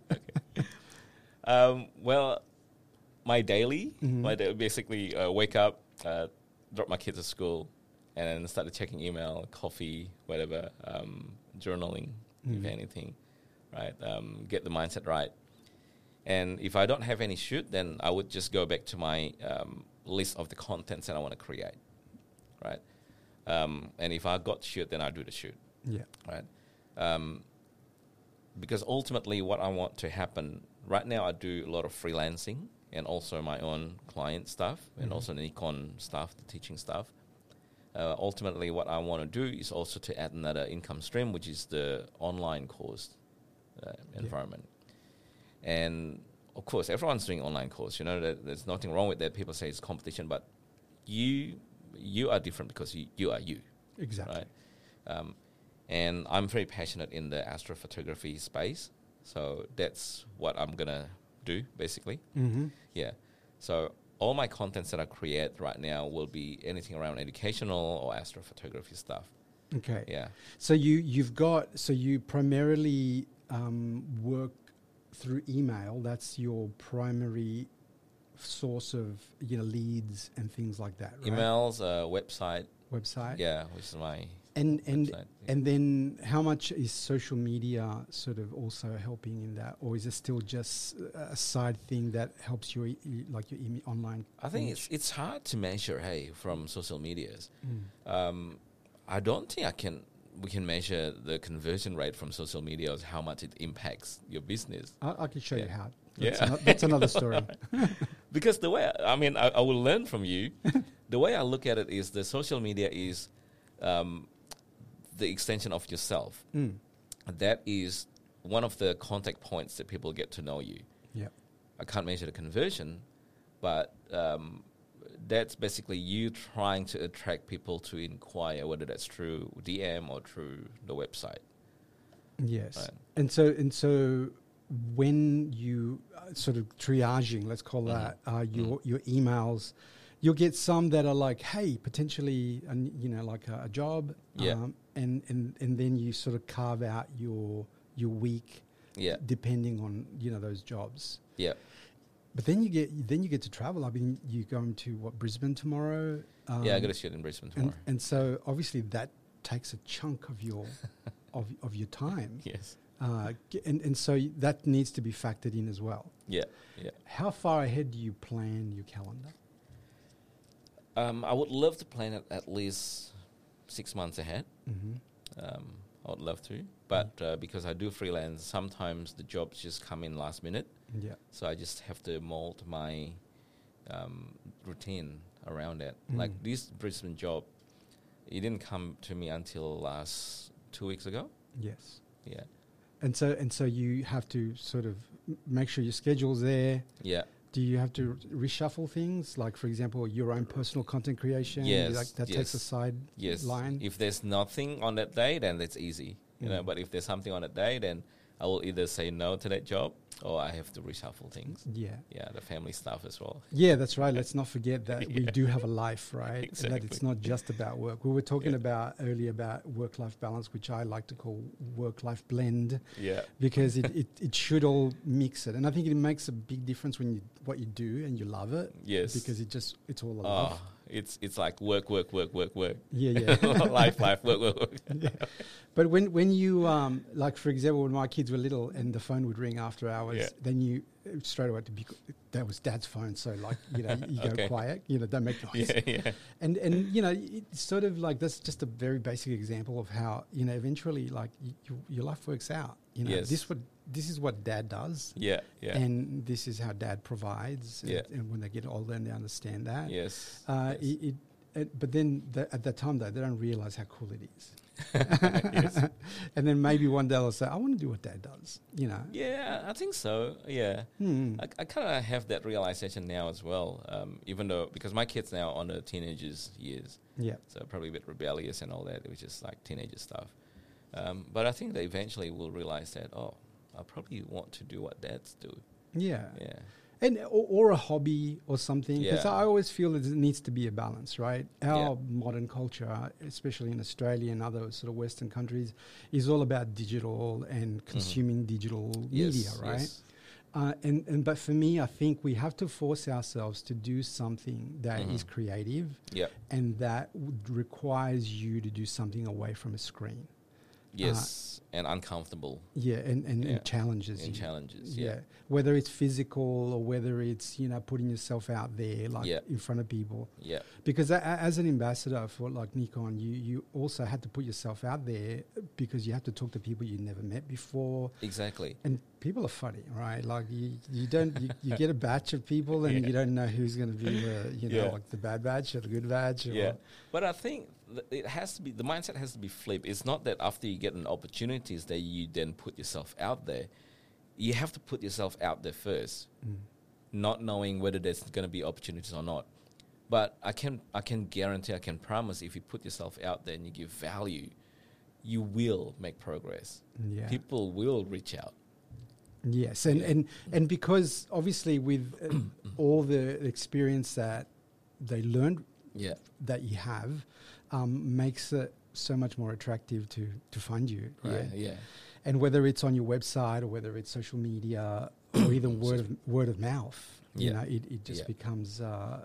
Well, my daily, basically wake up, drop my kids at school, and then started checking email, coffee, whatever, journaling, if anything, right? Get the mindset right. And if I don't have any shoot, then I would just go back to my list of the contents that I want to create, right? And if I got shoot, then I do the shoot. Yeah. Right? Because ultimately what I want to happen, right now I do a lot of freelancing and also my own client stuff and also Nikon stuff, the teaching stuff. Ultimately, what I want to do is also to add another income stream, which is the online course environment. And of course, everyone's doing online course. There's nothing wrong with that. People say it's competition, but you are different because you are you. Exactly. Right? And I'm very passionate in the astrophotography space, so that's what I'm gonna do basically. Yeah. So all my contents that I create right now will be anything around educational or astrophotography stuff. Okay. Yeah. So you primarily work through email. That's your primary source of leads and things like that, right? Emails, website. Website. Yeah, which is my And website. and then how much is social media sort of also helping in that, or is it still just a side thing that helps your like your online? I think image? it's hard to measure, from social medias. Mm. I don't think we can measure the conversion rate from social media as how much it impacts your business. I can show you Yeah. how. Yeah. That's another story. Because the way, I will learn from you. The way I look at it is the social media is the extension of yourself. Mm. That is one of the contact points that people get to know you. Yeah. I can't measure the conversion, but that's basically you trying to attract people to inquire, whether that's through DM or through the website. Yes. Right. And so when you sort of triaging, let's call that, your emails, you'll get some that are like, hey, potentially, like a job. Yeah. And then you sort of carve out your week Yeah. depending on, those jobs. Yeah. But then you get to travel. I mean, you're going to Brisbane tomorrow. Yeah, I got a shoot in Brisbane tomorrow. And so obviously that takes a chunk of your of your time. Yes. And so that needs to be factored in as well. Yeah. Yeah. How far ahead do you plan your calendar? I would love to plan it at least 6 months ahead. Mm-hmm. I would love to. But because I do freelance, sometimes the jobs just come in last minute. Yeah. So I just have to mold my routine around that. Mm. Like this Brisbane job, it didn't come to me until last 2 weeks ago. Yes. Yeah. And so you have to sort of make sure your schedule's there. Yeah. Do you have to reshuffle things? Like, for example, your own personal content creation? Yes, Like that takes a side line? If there's nothing on that day, then it's easy. But if there's something on that day, then I will either say no to that job or I have to reshuffle things. Yeah. Yeah, the family stuff as well. Yeah, that's right. Let's not forget that we do have a life, right? Exactly. And that it's not just about work. We were talking about earlier about work-life balance, which I like to call work-life blend, Yeah. because it should all mix it. And I think it makes a big difference when what you do and you love it. Yes. Because it's all a love. It's like work. Yeah. life, work. Yeah. But when you like, for example, when my kids were little and the phone would ring after hours, then you straight away that was Dad's phone, so like you go quiet, don't make noise. Yeah. And it's sort of like that's just a very basic example of how eventually like your life works out. Yes. This is what Dad does. Yeah. And this is how Dad provides. Yeah. And when they get older and they understand that. Yes. But then at that time though, they don't realize how cool it is. Yes. And then maybe one day they'll say, I want to do what Dad does, Yeah, I think so. Yeah. I kind of have that realization now as well, even though, because my kids now are on the teenagers years. Yeah. So probably a bit rebellious and all that. It was just like teenager stuff. But I think they eventually will realize that, I probably want to do what dads do. Yeah. Yeah. And or a hobby or something, because Yeah. I always feel that there needs to be a balance, right? Our modern culture, especially in Australia and other sort of Western countries, is all about digital and consuming digital media, right? Yes. But for me, I think we have to force ourselves to do something that is creative, Yeah. and that requires you to do something away from a screen. Yes. And uncomfortable. Yeah, and Yeah. challenges And you. challenges. Yeah. Whether it's physical or whether it's, putting yourself out there, like in front of people. Yeah. Because as an ambassador for like Nikon, you also had to put yourself out there because you have to talk to people you never met before. Exactly. And people are funny, right? Like you get a batch of people and you don't know who's going to be the, like the bad batch or the good batch. Or But I think it has to be, the mindset has to be flipped. It's not that after you get an opportunities that you then put yourself out there. You have to put yourself out there first, not knowing whether there's going to be opportunities or not. But I can guarantee, I can promise, if you put yourself out there and you give value, you will make progress. Yeah. People will reach out. Yes, and because obviously with all the experience that they learned that you have, makes it so much more attractive to find you, right? Yeah. And whether it's on your website or whether it's social media, or or even word of mouth. You Yeah. know, it just Yeah. becomes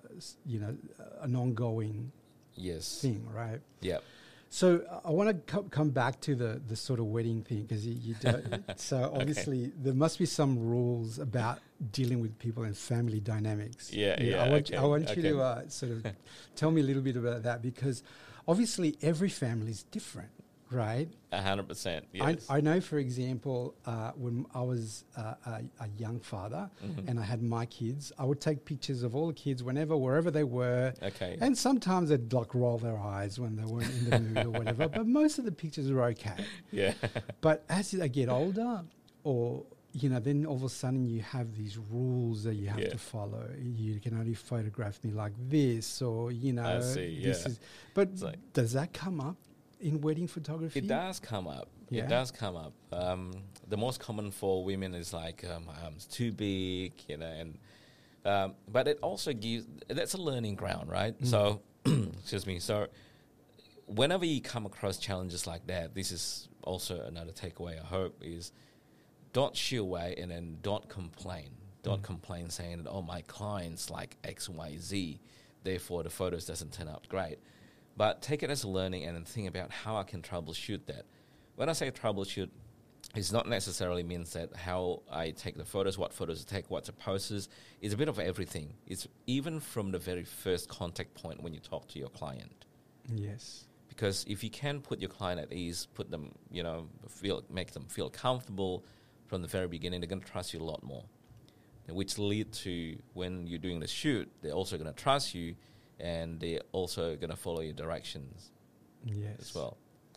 an ongoing Yes. thing, right? Yeah. So I want to come back to the sort of wedding thing, because you do. So obviously there must be some rules about dealing with people and family dynamics. Yeah, You know, yeah, I want okay, you to sort of tell me a little bit about that, because obviously every family is different, right? 100%. Yes. I know, for example, when I was a young father and I had my kids, I would take pictures of all the kids wherever they were. Okay. And sometimes they'd like roll their eyes when they weren't in the mood or whatever, but most of the pictures were okay. Yeah. But as they get older, or then all of a sudden you have these rules that you have to follow. You can only photograph me like this, or I see, this yeah. is. But It's like- does that come up in wedding photography? It does come up. Yeah. It does come up. The most common for women is like, arms too big, and but it also gives, that's a learning ground, right? So, excuse me. So, whenever you come across challenges like that, this is also another takeaway, I hope, is don't shy away and then don't complain. Don't complain saying, oh, my client's like X, Y, Z, therefore the photos doesn't turn out great. But take it as a learning and then think about how I can troubleshoot that. When I say troubleshoot, it's not necessarily means that how I take the photos, what photos to take, what to poses. It's a bit of everything. It's even from the very first contact point when you talk to your client. Yes. Because if you can put your client at ease, put them, make them feel comfortable from the very beginning, they're going to trust you a lot more. Which lead to when you're doing the shoot, they're also going to trust you, and they're also going to follow your directions as well.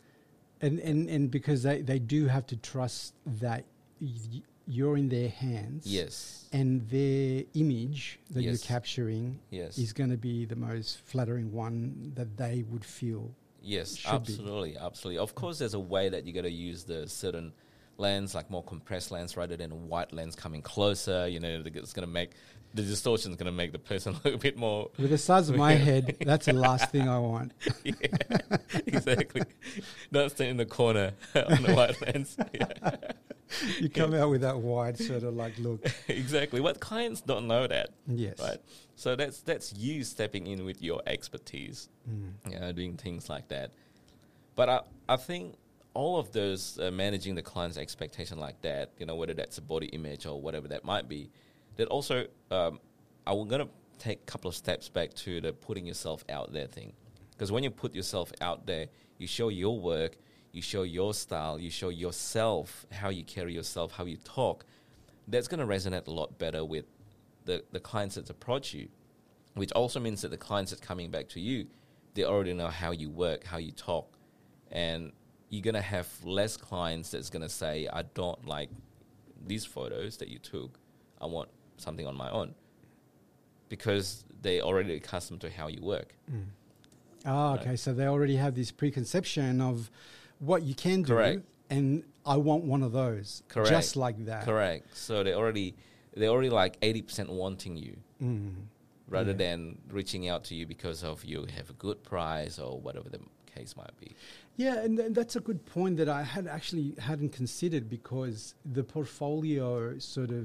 And because they do have to trust that you're in their hands. Yes. And their image that you're Yes. capturing Yes. is going to be the most flattering one that they would feel. Yes, should absolutely, absolutely. Of course, there's a way that you got to use the certain lens, like more compressed lens, rather than a wide lens coming closer. It's going to make the distortion is going to make the person look a bit more. With the size of my head, that's the last thing I want. Yeah, exactly. Don't stay in the corner on the wide lens. Yeah. You come out with that wide sort of like look. Exactly. What clients don't know that. Yes. Right. So that's you stepping in with your expertise, doing things like that. But I think all of those managing the client's expectation like that, whether that's a body image or whatever that might be, that also I'm going to take a couple of steps back to the putting yourself out there thing. Because when you put yourself out there, you show your work, you show your style, you show yourself, how you carry yourself, how you talk. That's going to resonate a lot better with the clients that approach you, which also means that the clients that coming back to you, they already know how you work, how you talk. And you're going to have less clients that's going to say, I don't like these photos that you took. I want something on my own. Because they're already accustomed to how you work. Oh, okay. So they already have this preconception of what you can do. Correct. And I want one of those. Correct. Just like that. Correct. So they're already like 80% wanting you. Rather than reaching out to you because of you have a good price or whatever the case might be. Yeah, and that's a good point that I hadn't considered, because the portfolio sort of,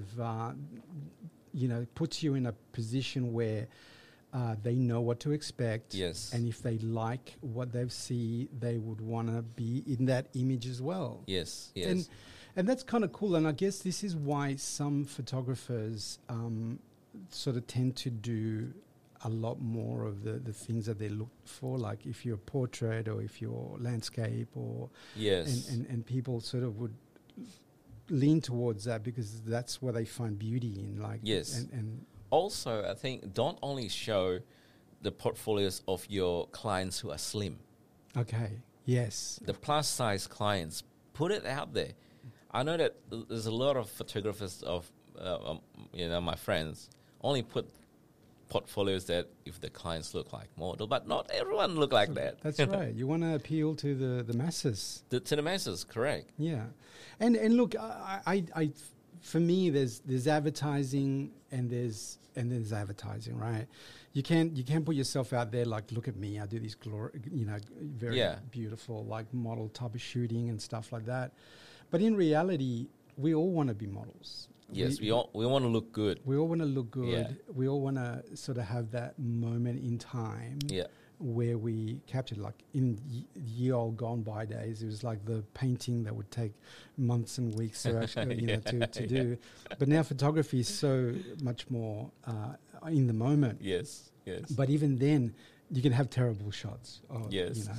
puts you in a position where they know what to expect. Yes. And if they like what they see, they would want to be in that image as well. Yes, yes. And that's kind of cool. And I guess this is why some photographers sort of tend to do a lot more of the things that they look for, like if you're portrait or if you're landscape or Yes. and people sort of would lean towards that because that's where they find beauty in, like. Yes. And Also, I think don't only show the portfolios of your clients who are slim. okay, yes, The plus size clients, put it out there. I know that there's a lot of photographers of my friends only put portfolios that if the clients look like model, but not everyone look like that. that's right. You want to appeal to the masses. To the masses, correct. Yeah, and look, I for me, there's advertising and there's advertising, right? You can't put yourself out there like, look at me, I do these very beautiful like model type of shooting and stuff like that. But in reality, we all want to be models. Yes, we want to look good. We all want to look good. Yeah. We all want to sort of have that moment in time Yeah. where we captured, like in ye old gone by days, it was like the painting that would take months and weeks to actually, to do. But now photography is so much more in the moment. Yes. But even then, you can have terrible shots. Yes.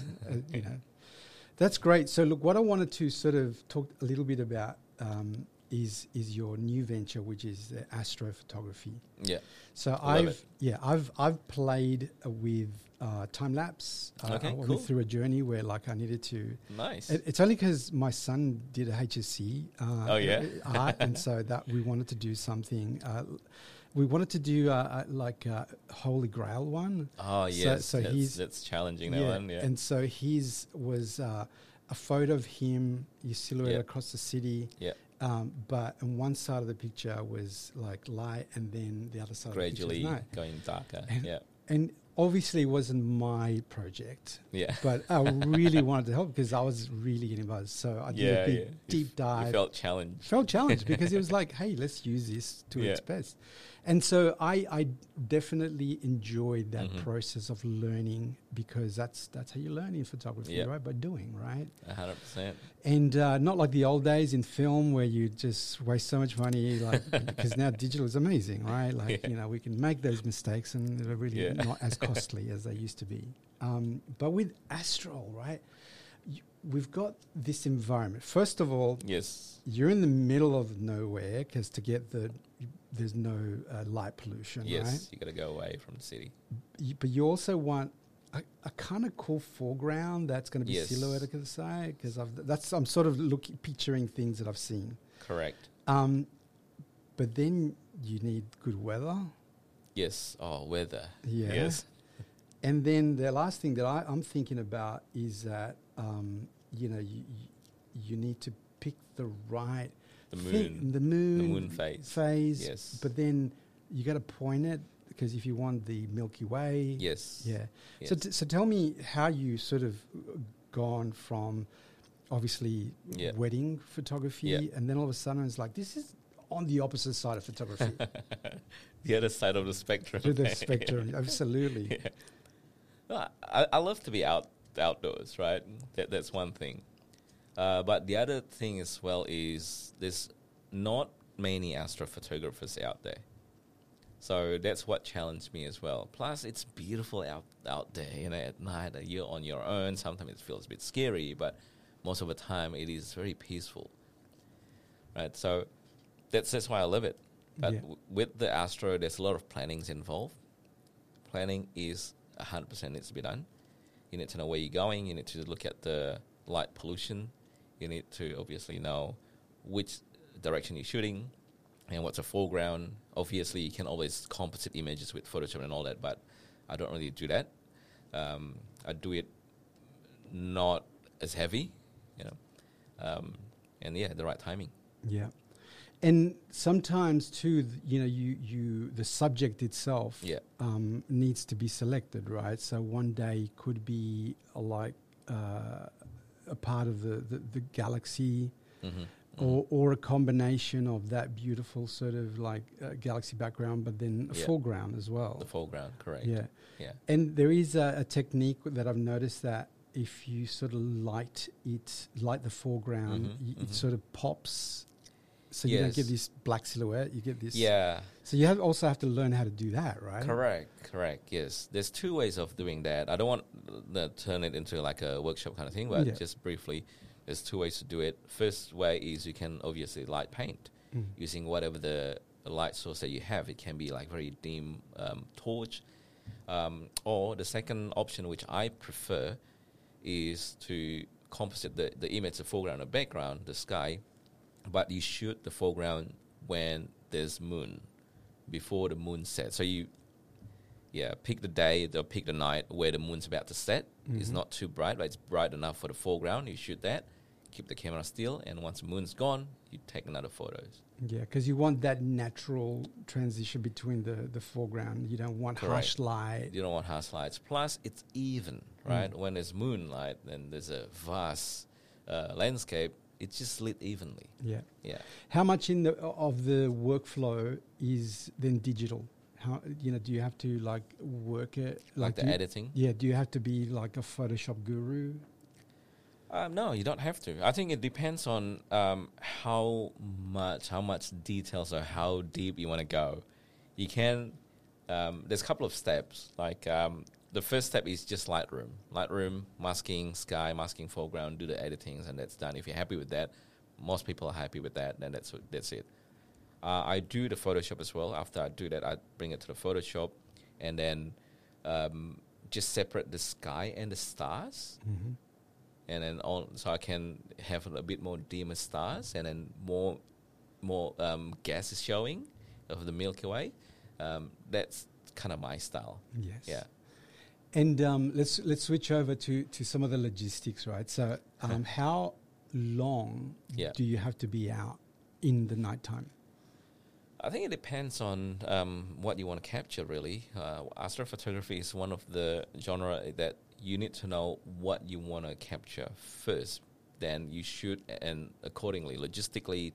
That's great. So look, what I wanted to sort of talk a little bit about is your new venture, which is astrophotography. Yeah. So Love I've played with time lapse. Okay, I went cool. through a journey where like I needed to. Nice. It's only because my son did a HSC art, and so that we wanted to do something. We wanted to do like a Holy Grail one. Oh yes. So that's challenging, that one. Yeah. And so his was a photo of him, you silhouette Yeah. across the city. Yeah. But on one side of the picture was like light, and then the other side Gradually of the picture was night. going darker. And- Yeah. And obviously, it wasn't my project, Yeah. but I really wanted to help because I was really getting buzzed. So I did a big deep dive. You felt challenged. Felt challenged because it was like, hey, let's use this to its best. And so I definitely enjoyed that process of learning, because that's how you learn in photography, right? By doing, right? 100%. And not like the old days in film where you just waste so much money, like because now digital is amazing, right? Like we can make those mistakes and they're really not as costly as they used to be. But with Astral, right? We've got this environment. First of all, Yes. you're in the middle of nowhere because there's no light pollution, Yes. right? You got to go away from the city. But you also want a kind of cool foreground that's going to be Yes. silhouetted to the side, because I'm sort of picturing things that I've seen. Correct. But then you need good weather. Yes. Oh, weather. Yeah. Yes. And then the last thing that I'm thinking about is that you need to pick the right The thing, moon. the moon, The moon phase. Yes. But then you got to point it, because if you want the Milky Way, Yes. yeah. Yes. So tell me how you sort of gone from obviously wedding photography, and then all of a sudden it's like, this is on the opposite side of photography. The other side of the spectrum. To the spectrum, absolutely. Yeah. No, I love to be outdoors, right? That's one thing. But the other thing as well is there's not many astrophotographers out there. So that's what challenged me as well. Plus, it's beautiful out there. At night, you're on your own. Sometimes it feels a bit scary, but most of the time it is very peaceful. Right? So that's why I love it. But with the Astro, there's a lot of plannings involved. Planning is 100% needs to be done. You need to know where you're going. You need to look at the light pollution. You need to obviously know which direction you're shooting and what's a foreground. Obviously, you can always composite images with Photoshop and all that, but I don't really do that. I do it not as heavy, and the right timing. Yeah. And sometimes too, you the subject itself needs to be selected, right? So one day could be like a part of the galaxy, or a combination of that beautiful sort of like galaxy background, but then a foreground as well. The foreground, correct. Yeah. And there is a technique that I've noticed that if you sort of light the foreground, it sort of pops. So you don't get this black silhouette, you get this. Yeah. So you also have to learn how to do that, right? Correct, yes. There's two ways of doing that. I don't want to turn it into like a workshop kind of thing, but just briefly, there's two ways to do it. First way is you can obviously light paint using whatever the light source that you have. It can be like very dim torch. Or the second option, which I prefer, is to composite the image, the foreground, the background, the sky, but you shoot the foreground when there's moon, before the moon sets. So you, pick the day, or pick the night where the moon's about to set. It's not too bright, but it's bright enough for the foreground. You shoot that, keep the camera still, and once the moon's gone, you take another photos. Yeah, because you want that natural transition between the foreground. You don't want harsh light. You don't want harsh lights. Plus, it's even, right? When there's moonlight, then there's a vast landscape. it's just lit evenly. Yeah. Yeah. How much of the workflow is then digital? How, do you have to like work it Like the editing? Yeah. Do you have to be like a Photoshop guru? No, you don't have to. I think it depends on how much details or how deep you want to go. You can. There's a couple of steps. Like the first step is just Lightroom, masking sky, masking foreground, do the editings, and that's done. If you're happy with that, most people are happy with that. Then that's it. I do the Photoshop as well. After I do that, I bring it to the Photoshop, and then just separate the sky and the stars. Mm-hmm. And then so I can have a bit more dimmer stars, and then more gases showing of the Milky Way. That's kind of my style. Yes. Yeah. And let's switch over to some of the logistics, right? So how long do you have to be out in the nighttime? I think it depends on what you want to capture, really. Astrophotography is one of the genre that you need to know what you want to capture first. Then you shoot, and accordingly, logistically,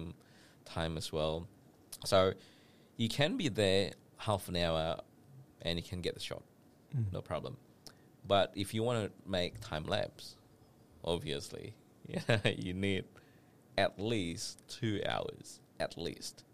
time as well. So you can be there half an hour and you can get the shot, no problem. But if you want to make time-lapse, obviously, you need at least 2 hours, at least.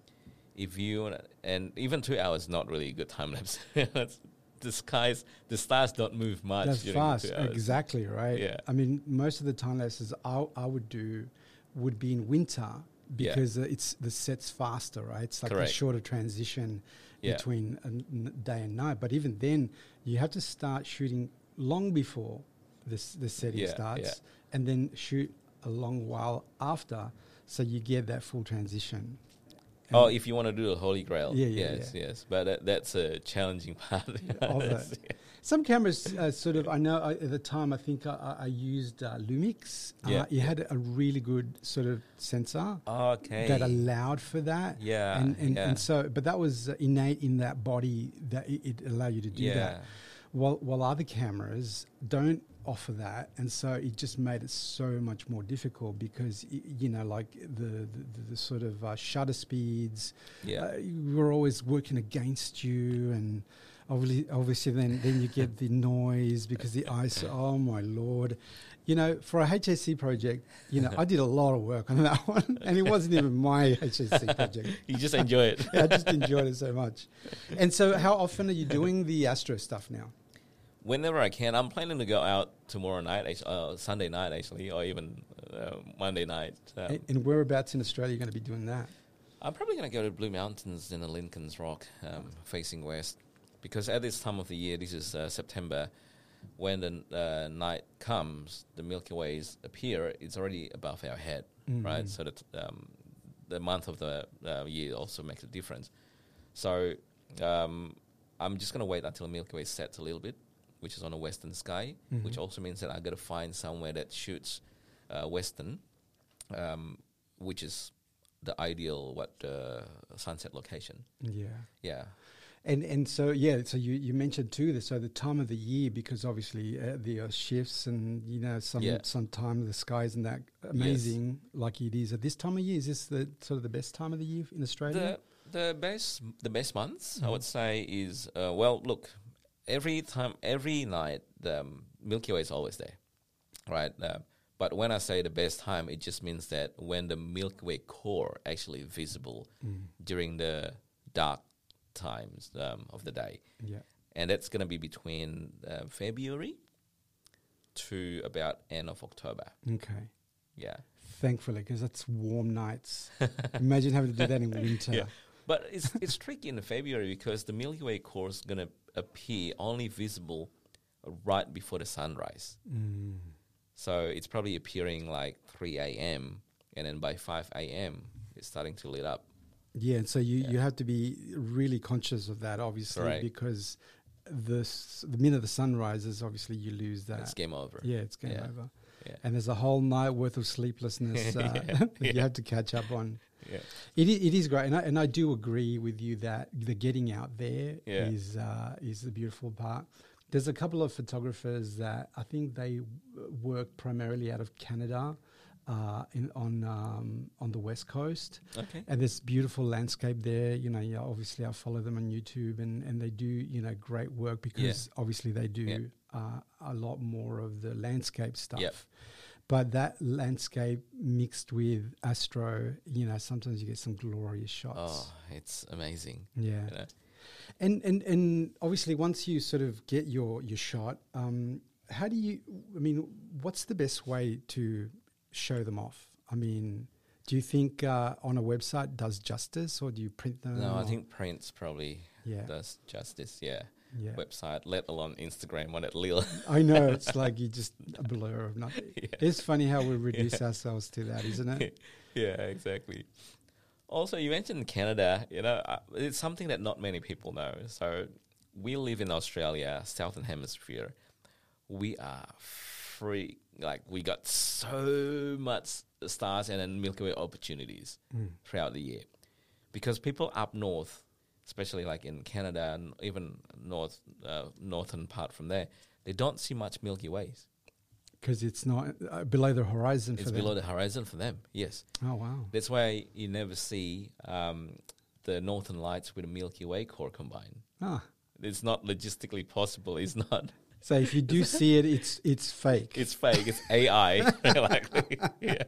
If you and even 2 hours is not really a good time lapse. The stars don't move much. That's during fast, 2 hours. exactly right. Yeah. I mean, most of the time lapses I would do would be in winter because it's the set's faster, right? It's like Correct. a shorter transition between day and night. But even then, you have to start shooting long before the setting starts, and then shoot a long while after, so you get that full transition. If you want to do a holy grail, yes. But that's a challenging part of it. Some cameras I know at the time I think I used Lumix. It had a really good sort of sensor that allowed for that. And so, but that was innate in that body that it allowed you to do that. While other cameras don't offer that, and so it just made it so much more difficult because like the sort of shutter speeds were always working against you, and obviously then you get the noise because the ISO. Oh my lord, for a HSC project, I did a lot of work on that one, and it wasn't even my HSC project. You just enjoy it. I just enjoyed it so much. And so, how often are you doing the Astro stuff now? Whenever I can. I'm planning to go out tomorrow night, Sunday night actually, or even Monday night. And whereabouts in Australia are you going to be doing that? I'm probably going to go to Blue Mountains in the Lincoln's Rock, facing west, because at this time of the year, this is September, when the night comes, the Milky Ways appear. It's already above our head, right? So that the month of the year also makes a difference. So I'm just going to wait until the Milky Way sets a little bit, which is on the western sky, which also means that I got to find somewhere that shoots western, which is the ideal sunset location. Yeah. And so so you mentioned too so the time of the year, because obviously the earth shifts, and sometimes the sky isn't that amazing like it is at this time of year. Is this the sort of the best time of the year in Australia? The best months I would say is look. Every night, the Milky Way is always there, right? But when I say the best time, it just means that when the Milky Way core actually visible during the dark times of the day. Yeah. And that's going to be between February to about end of October. Okay. Yeah. Thankfully, because that's warm nights. Imagine having to do that in winter. Yeah. But it's tricky in February because the Milky Way core is going to appear only visible right before the sunrise. So it's probably appearing like 3 a.m. and then by 5 a.m. it's starting to lit up. Yeah, and so you have to be really conscious of that, obviously. Correct. Because the minute the sun rises, obviously you lose that. It's game over. Yeah, it's game over. Yeah. And there's a whole night worth of sleeplessness you have to catch up on. Yeah. It is great, and I do agree with you that the getting out there is the beautiful part. There's a couple of photographers that I think they work primarily out of Canada, on the West Coast. Okay. And there's beautiful landscape there. You know, yeah, obviously I follow them on YouTube, and they do, you know, great work because obviously they do a lot more of the landscape stuff. Yep. But that landscape mixed with astro, you know, sometimes you get some glorious shots. Oh, it's amazing. Yeah. You know? And obviously once you sort of get your shot, how do you, I mean, what's the best way to show them off? I mean, do you think on a website does justice, or do you print them? No, I think prints probably Yeah. does justice. Yeah. Yeah. Website, let alone Instagram on it, Lil. I know, it's like you just a blur of nothing. Yeah. It's funny how we reduce ourselves to that, isn't it? Yeah, exactly. Also, you mentioned Canada. You know, it's something that not many people know. So we live in Australia, Southern Hemisphere. We are free. Like, we got so much stars and then Milky Way opportunities throughout the year. Because people up north, especially like in Canada and even northern part from there, they don't see much Milky Ways. Because it's not below the horizon for It's them. below the horizon for them, yes. Oh, wow. That's why you never see the Northern Lights with the Milky Way core combined. Ah. It's not logistically possible. It's not. So if you do see it, it's fake. It's fake. It's AI. Likely. Yeah.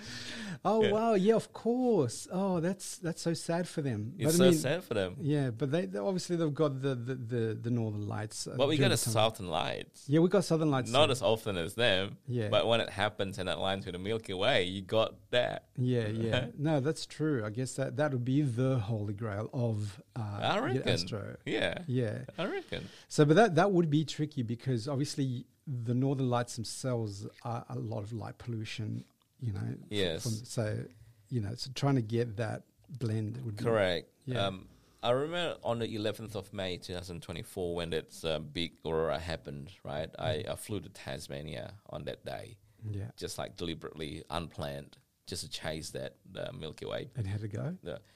Oh, Yeah. wow. Yeah, of course. Oh, that's so sad for them. It's but I mean, sad for them. Yeah, but they obviously they've got the Northern Lights. But we got during a the summer. Southern Lights. Yeah, we got Southern Lights. Not too. as often as them. Yeah. But when it happens and it aligns with the Milky Way, you got that. Yeah, yeah. No, that's true. I guess that would be the holy grail of I reckon. astro. Yeah. Yeah. I reckon. So, but that would be tricky because obviously the Northern Lights themselves are a lot of light pollution. You know. Yes. So trying to get that blend would be Correct. Yeah. I remember on the 11th of May 2024 when that big aurora happened, right? I flew to Tasmania on that day, Yeah. just like deliberately unplanned, just to chase that Milky Way. And how to go?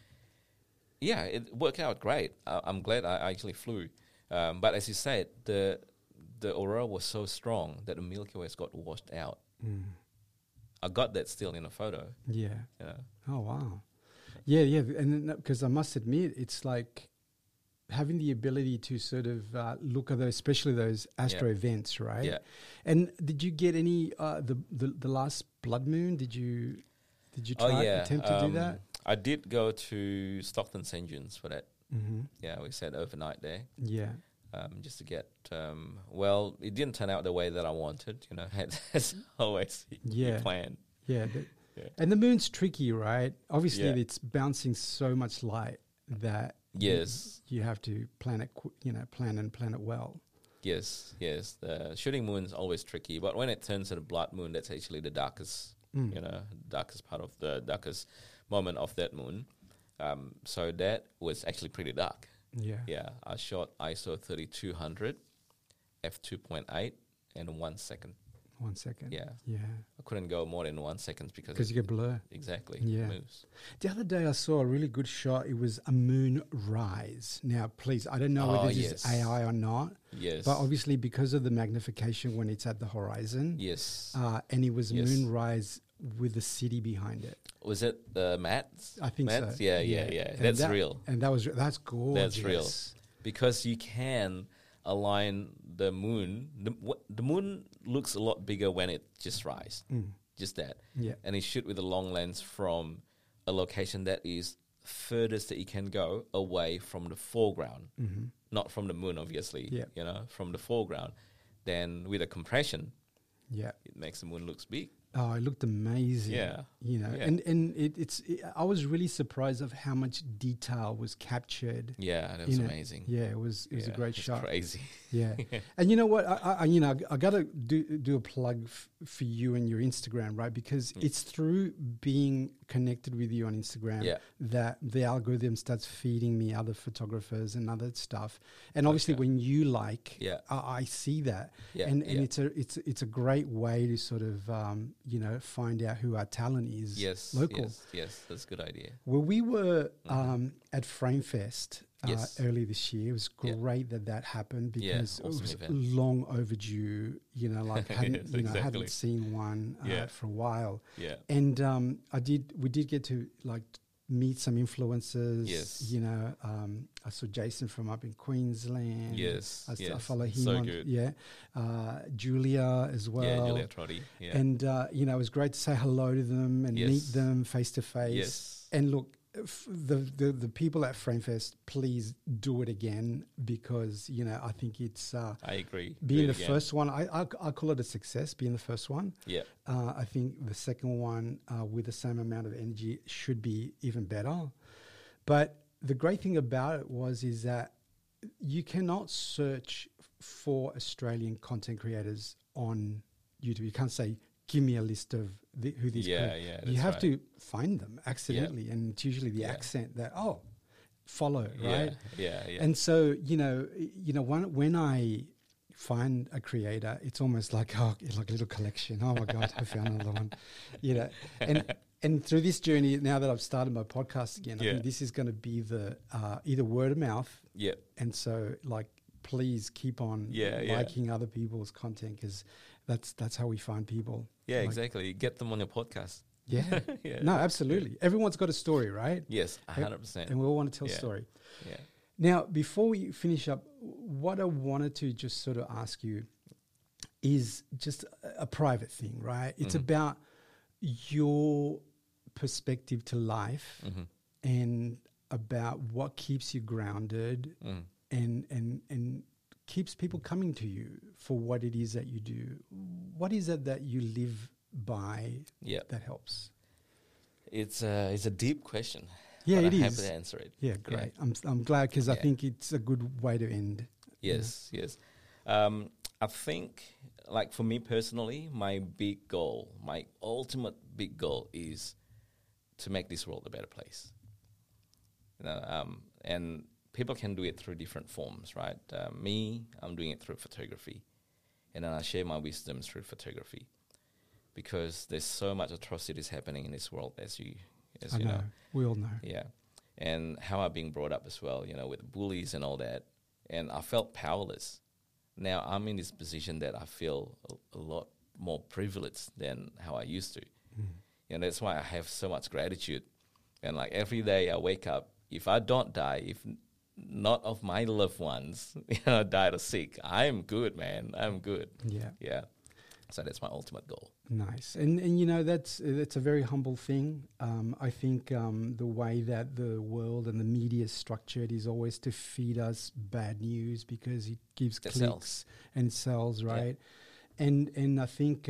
Yeah, it worked out great. I'm glad I actually flew. But as you said, the aurora was so strong that the Milky Way got washed out. Mm. I got that still in a photo. Yeah. You know? Oh, wow. Yeah, yeah. And because I must admit, it's like having the ability to sort of look at those, especially those astro events, right? Yeah. And did you get any, the last blood moon? Did you try attempt to do that? I did go to Stockton St. John's for that. Mm-hmm. Yeah, we stayed overnight there. Yeah. Just to get, it didn't turn out the way that I wanted, you know, as always you plan. Yeah. Yeah. And the moon's tricky, right? Obviously, Yeah. it's bouncing so much light that Yes. you have to plan it, plan it well. Yes, the shooting moon's always tricky, but when it turns to the blood moon, that's actually the darkest, darkest part of the darkest moment of that moon. So that was actually pretty dark. Yeah. Yeah, I shot ISO 3200, f2.8, and 1 second. 1 second. Yeah. Yeah. I couldn't go more than 1 second because You get blur. exactly Yeah. it moves. The other day I saw a really good shot. It was a moon rise. Now, please, I don't know whether this is AI or not, Yes. but obviously because of the magnification when it's at the horizon, Yes. and it was Yes. moon rise with the city behind it. Was it Matt's? I think Matt's? so. Yeah. And That's real. And that's gorgeous. That's real. Because you can align the moon. The moon looks a lot bigger when it just rises. Just that. Yeah. And you shoot with a long lens from a location that is furthest that you can go away from the foreground. Mm-hmm. Not from the moon, obviously. Yeah. You know, from the foreground. Then with a compression, Yeah. it makes the moon looks big. Oh, it looked amazing. Yeah. Yeah. And I was really surprised of how much detail was captured. Yeah, that was in it. amazing. Yeah, it was a great it's shot. Crazy. Yeah. And you know what? I got to do a plug for you and your Instagram, right? Because it's through being connected with you on Instagram that the algorithm starts feeding me other photographers and other stuff. And obviously when you I see that. Yeah. And it's a great way to sort of find out who our talent is Yes. local. Yes, that's a good idea. Well, we were at Framefest Yes. early this year. It was Yeah. great that happened Yeah, because it awesome was event. long overdue. You know, like hadn't, Yes, hadn't exactly. seen one Yeah. for a while. Yeah. And we did get to like meet some influencers. Yes. You know, I saw Jason from up in Queensland. Yes. I yes. follow him So on, good. yeah. Julia as well. Yeah, Julia Trotty. Yeah. And, you know, it was great to say hello to them and Yes. meet them face to face. Yes. And look, the people at Framefest, please do it again because, you know, I think it's I agree. being Do the it again. first one. I call it a success, being the first one. Yeah. I think the second one with the same amount of energy should be even better. But the great thing about it is that you cannot search for Australian content creators on YouTube. You can't say, give me a list of who these Yeah, people. yeah, You that's have right. to find them accidentally. And it's usually the Yeah. accent that, follow, right? Yeah. Yeah. And so, you know, when I find a creator, it's almost like like a little collection. Oh my God, I found another one. You know, and through this journey, now that I've started my podcast again, I Yeah. think this is going to be the either word of mouth. Yeah. And so, like, please keep on Yeah, yeah. liking other people's content because that's how we find people. Yeah, Like, exactly. Get them on your podcast. Yeah. Yeah. No, absolutely. Everyone's got a story, right? Yes, 100%. And we all want to tell a Yeah. story. Yeah. Now, before we finish up, what I wanted to just sort of ask you is just a private thing, right? It's about your perspective to life and about what keeps you grounded and keeps people coming to you for what it is that you do. What is it that you live by Yeah. that helps? It's a deep question. Yeah, but it I'm is. happy to answer it. Yeah, great. I'm glad because I Yeah. think it's a good way to end. Yes, yes. I think, like for me personally, my big goal, my ultimate big goal is to make this world a better place. You know, and people can do it through different forms, right? Me, I'm doing it through photography, and then I share my wisdoms through photography, because there's so much atrocities happening in this world, as you know. We all know. Yeah. And how I've been brought up as well, you know, with bullies and all that. And I felt powerless. Now I'm in this position that I feel a lot more privileged than how I used to. And that's why I have so much gratitude. And like every day I wake up, if I don't die, if not of my loved ones, died or sick, I'm good, man. I'm good. Yeah. Yeah. So that's my ultimate goal. Nice. And you know, that's a very humble thing. I think the way that the world and the media is structured is always to feed us bad news because it gives That clicks sells. and sells, right? And I think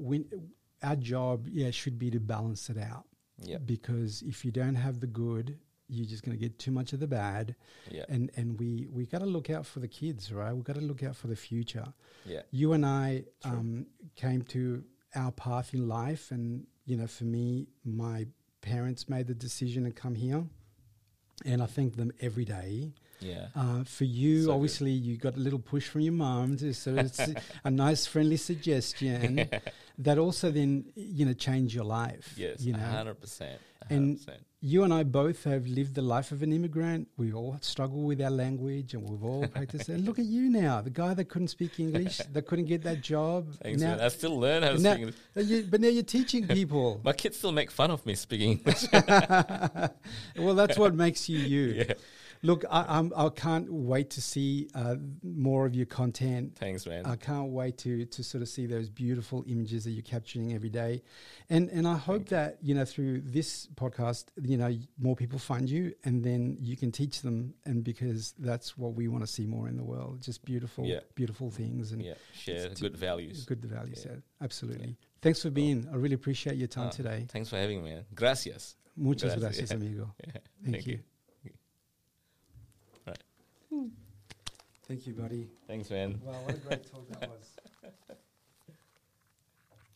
our job, should be to balance it out. Yeah. Because if you don't have the good, you're just going to get too much of the bad. Yeah. And we got to look out for the kids, right? We got to look out for the future. Yeah. You and I came to our path in life, and you know, for me, my parents made the decision to come here, and I thank them every day. Yeah. For you, So obviously, you got a little push from your mum, so it's a nice, friendly suggestion that also then changed your life. Yes, you know, 100%. and you and I both have lived the life of an immigrant. We all struggle with our language, and we've all practiced. And look at you now, the guy that couldn't speak English, that couldn't get that job. Thanks, now, man. I still learn how to now- speak English. but now you're teaching people. My kids still make fun of me speaking English. Well, that's what makes you you. Yeah. Look, I can't wait to see more of your content. Thanks, man. I can't wait to sort of see those beautiful images that you're capturing every day. And I hope that, through this podcast, more people find you and then you can teach them. And because that's what we want to see more in the world, just beautiful, beautiful things. And share good values. Good values, Yeah. Absolutely. Thanks for being. I really appreciate your time today. Thanks for having me, man. Gracias. Muchas gracias, amigo. Yeah. Thank you. Right. Thank you, buddy. Thanks, man. Wow, what a great talk that was.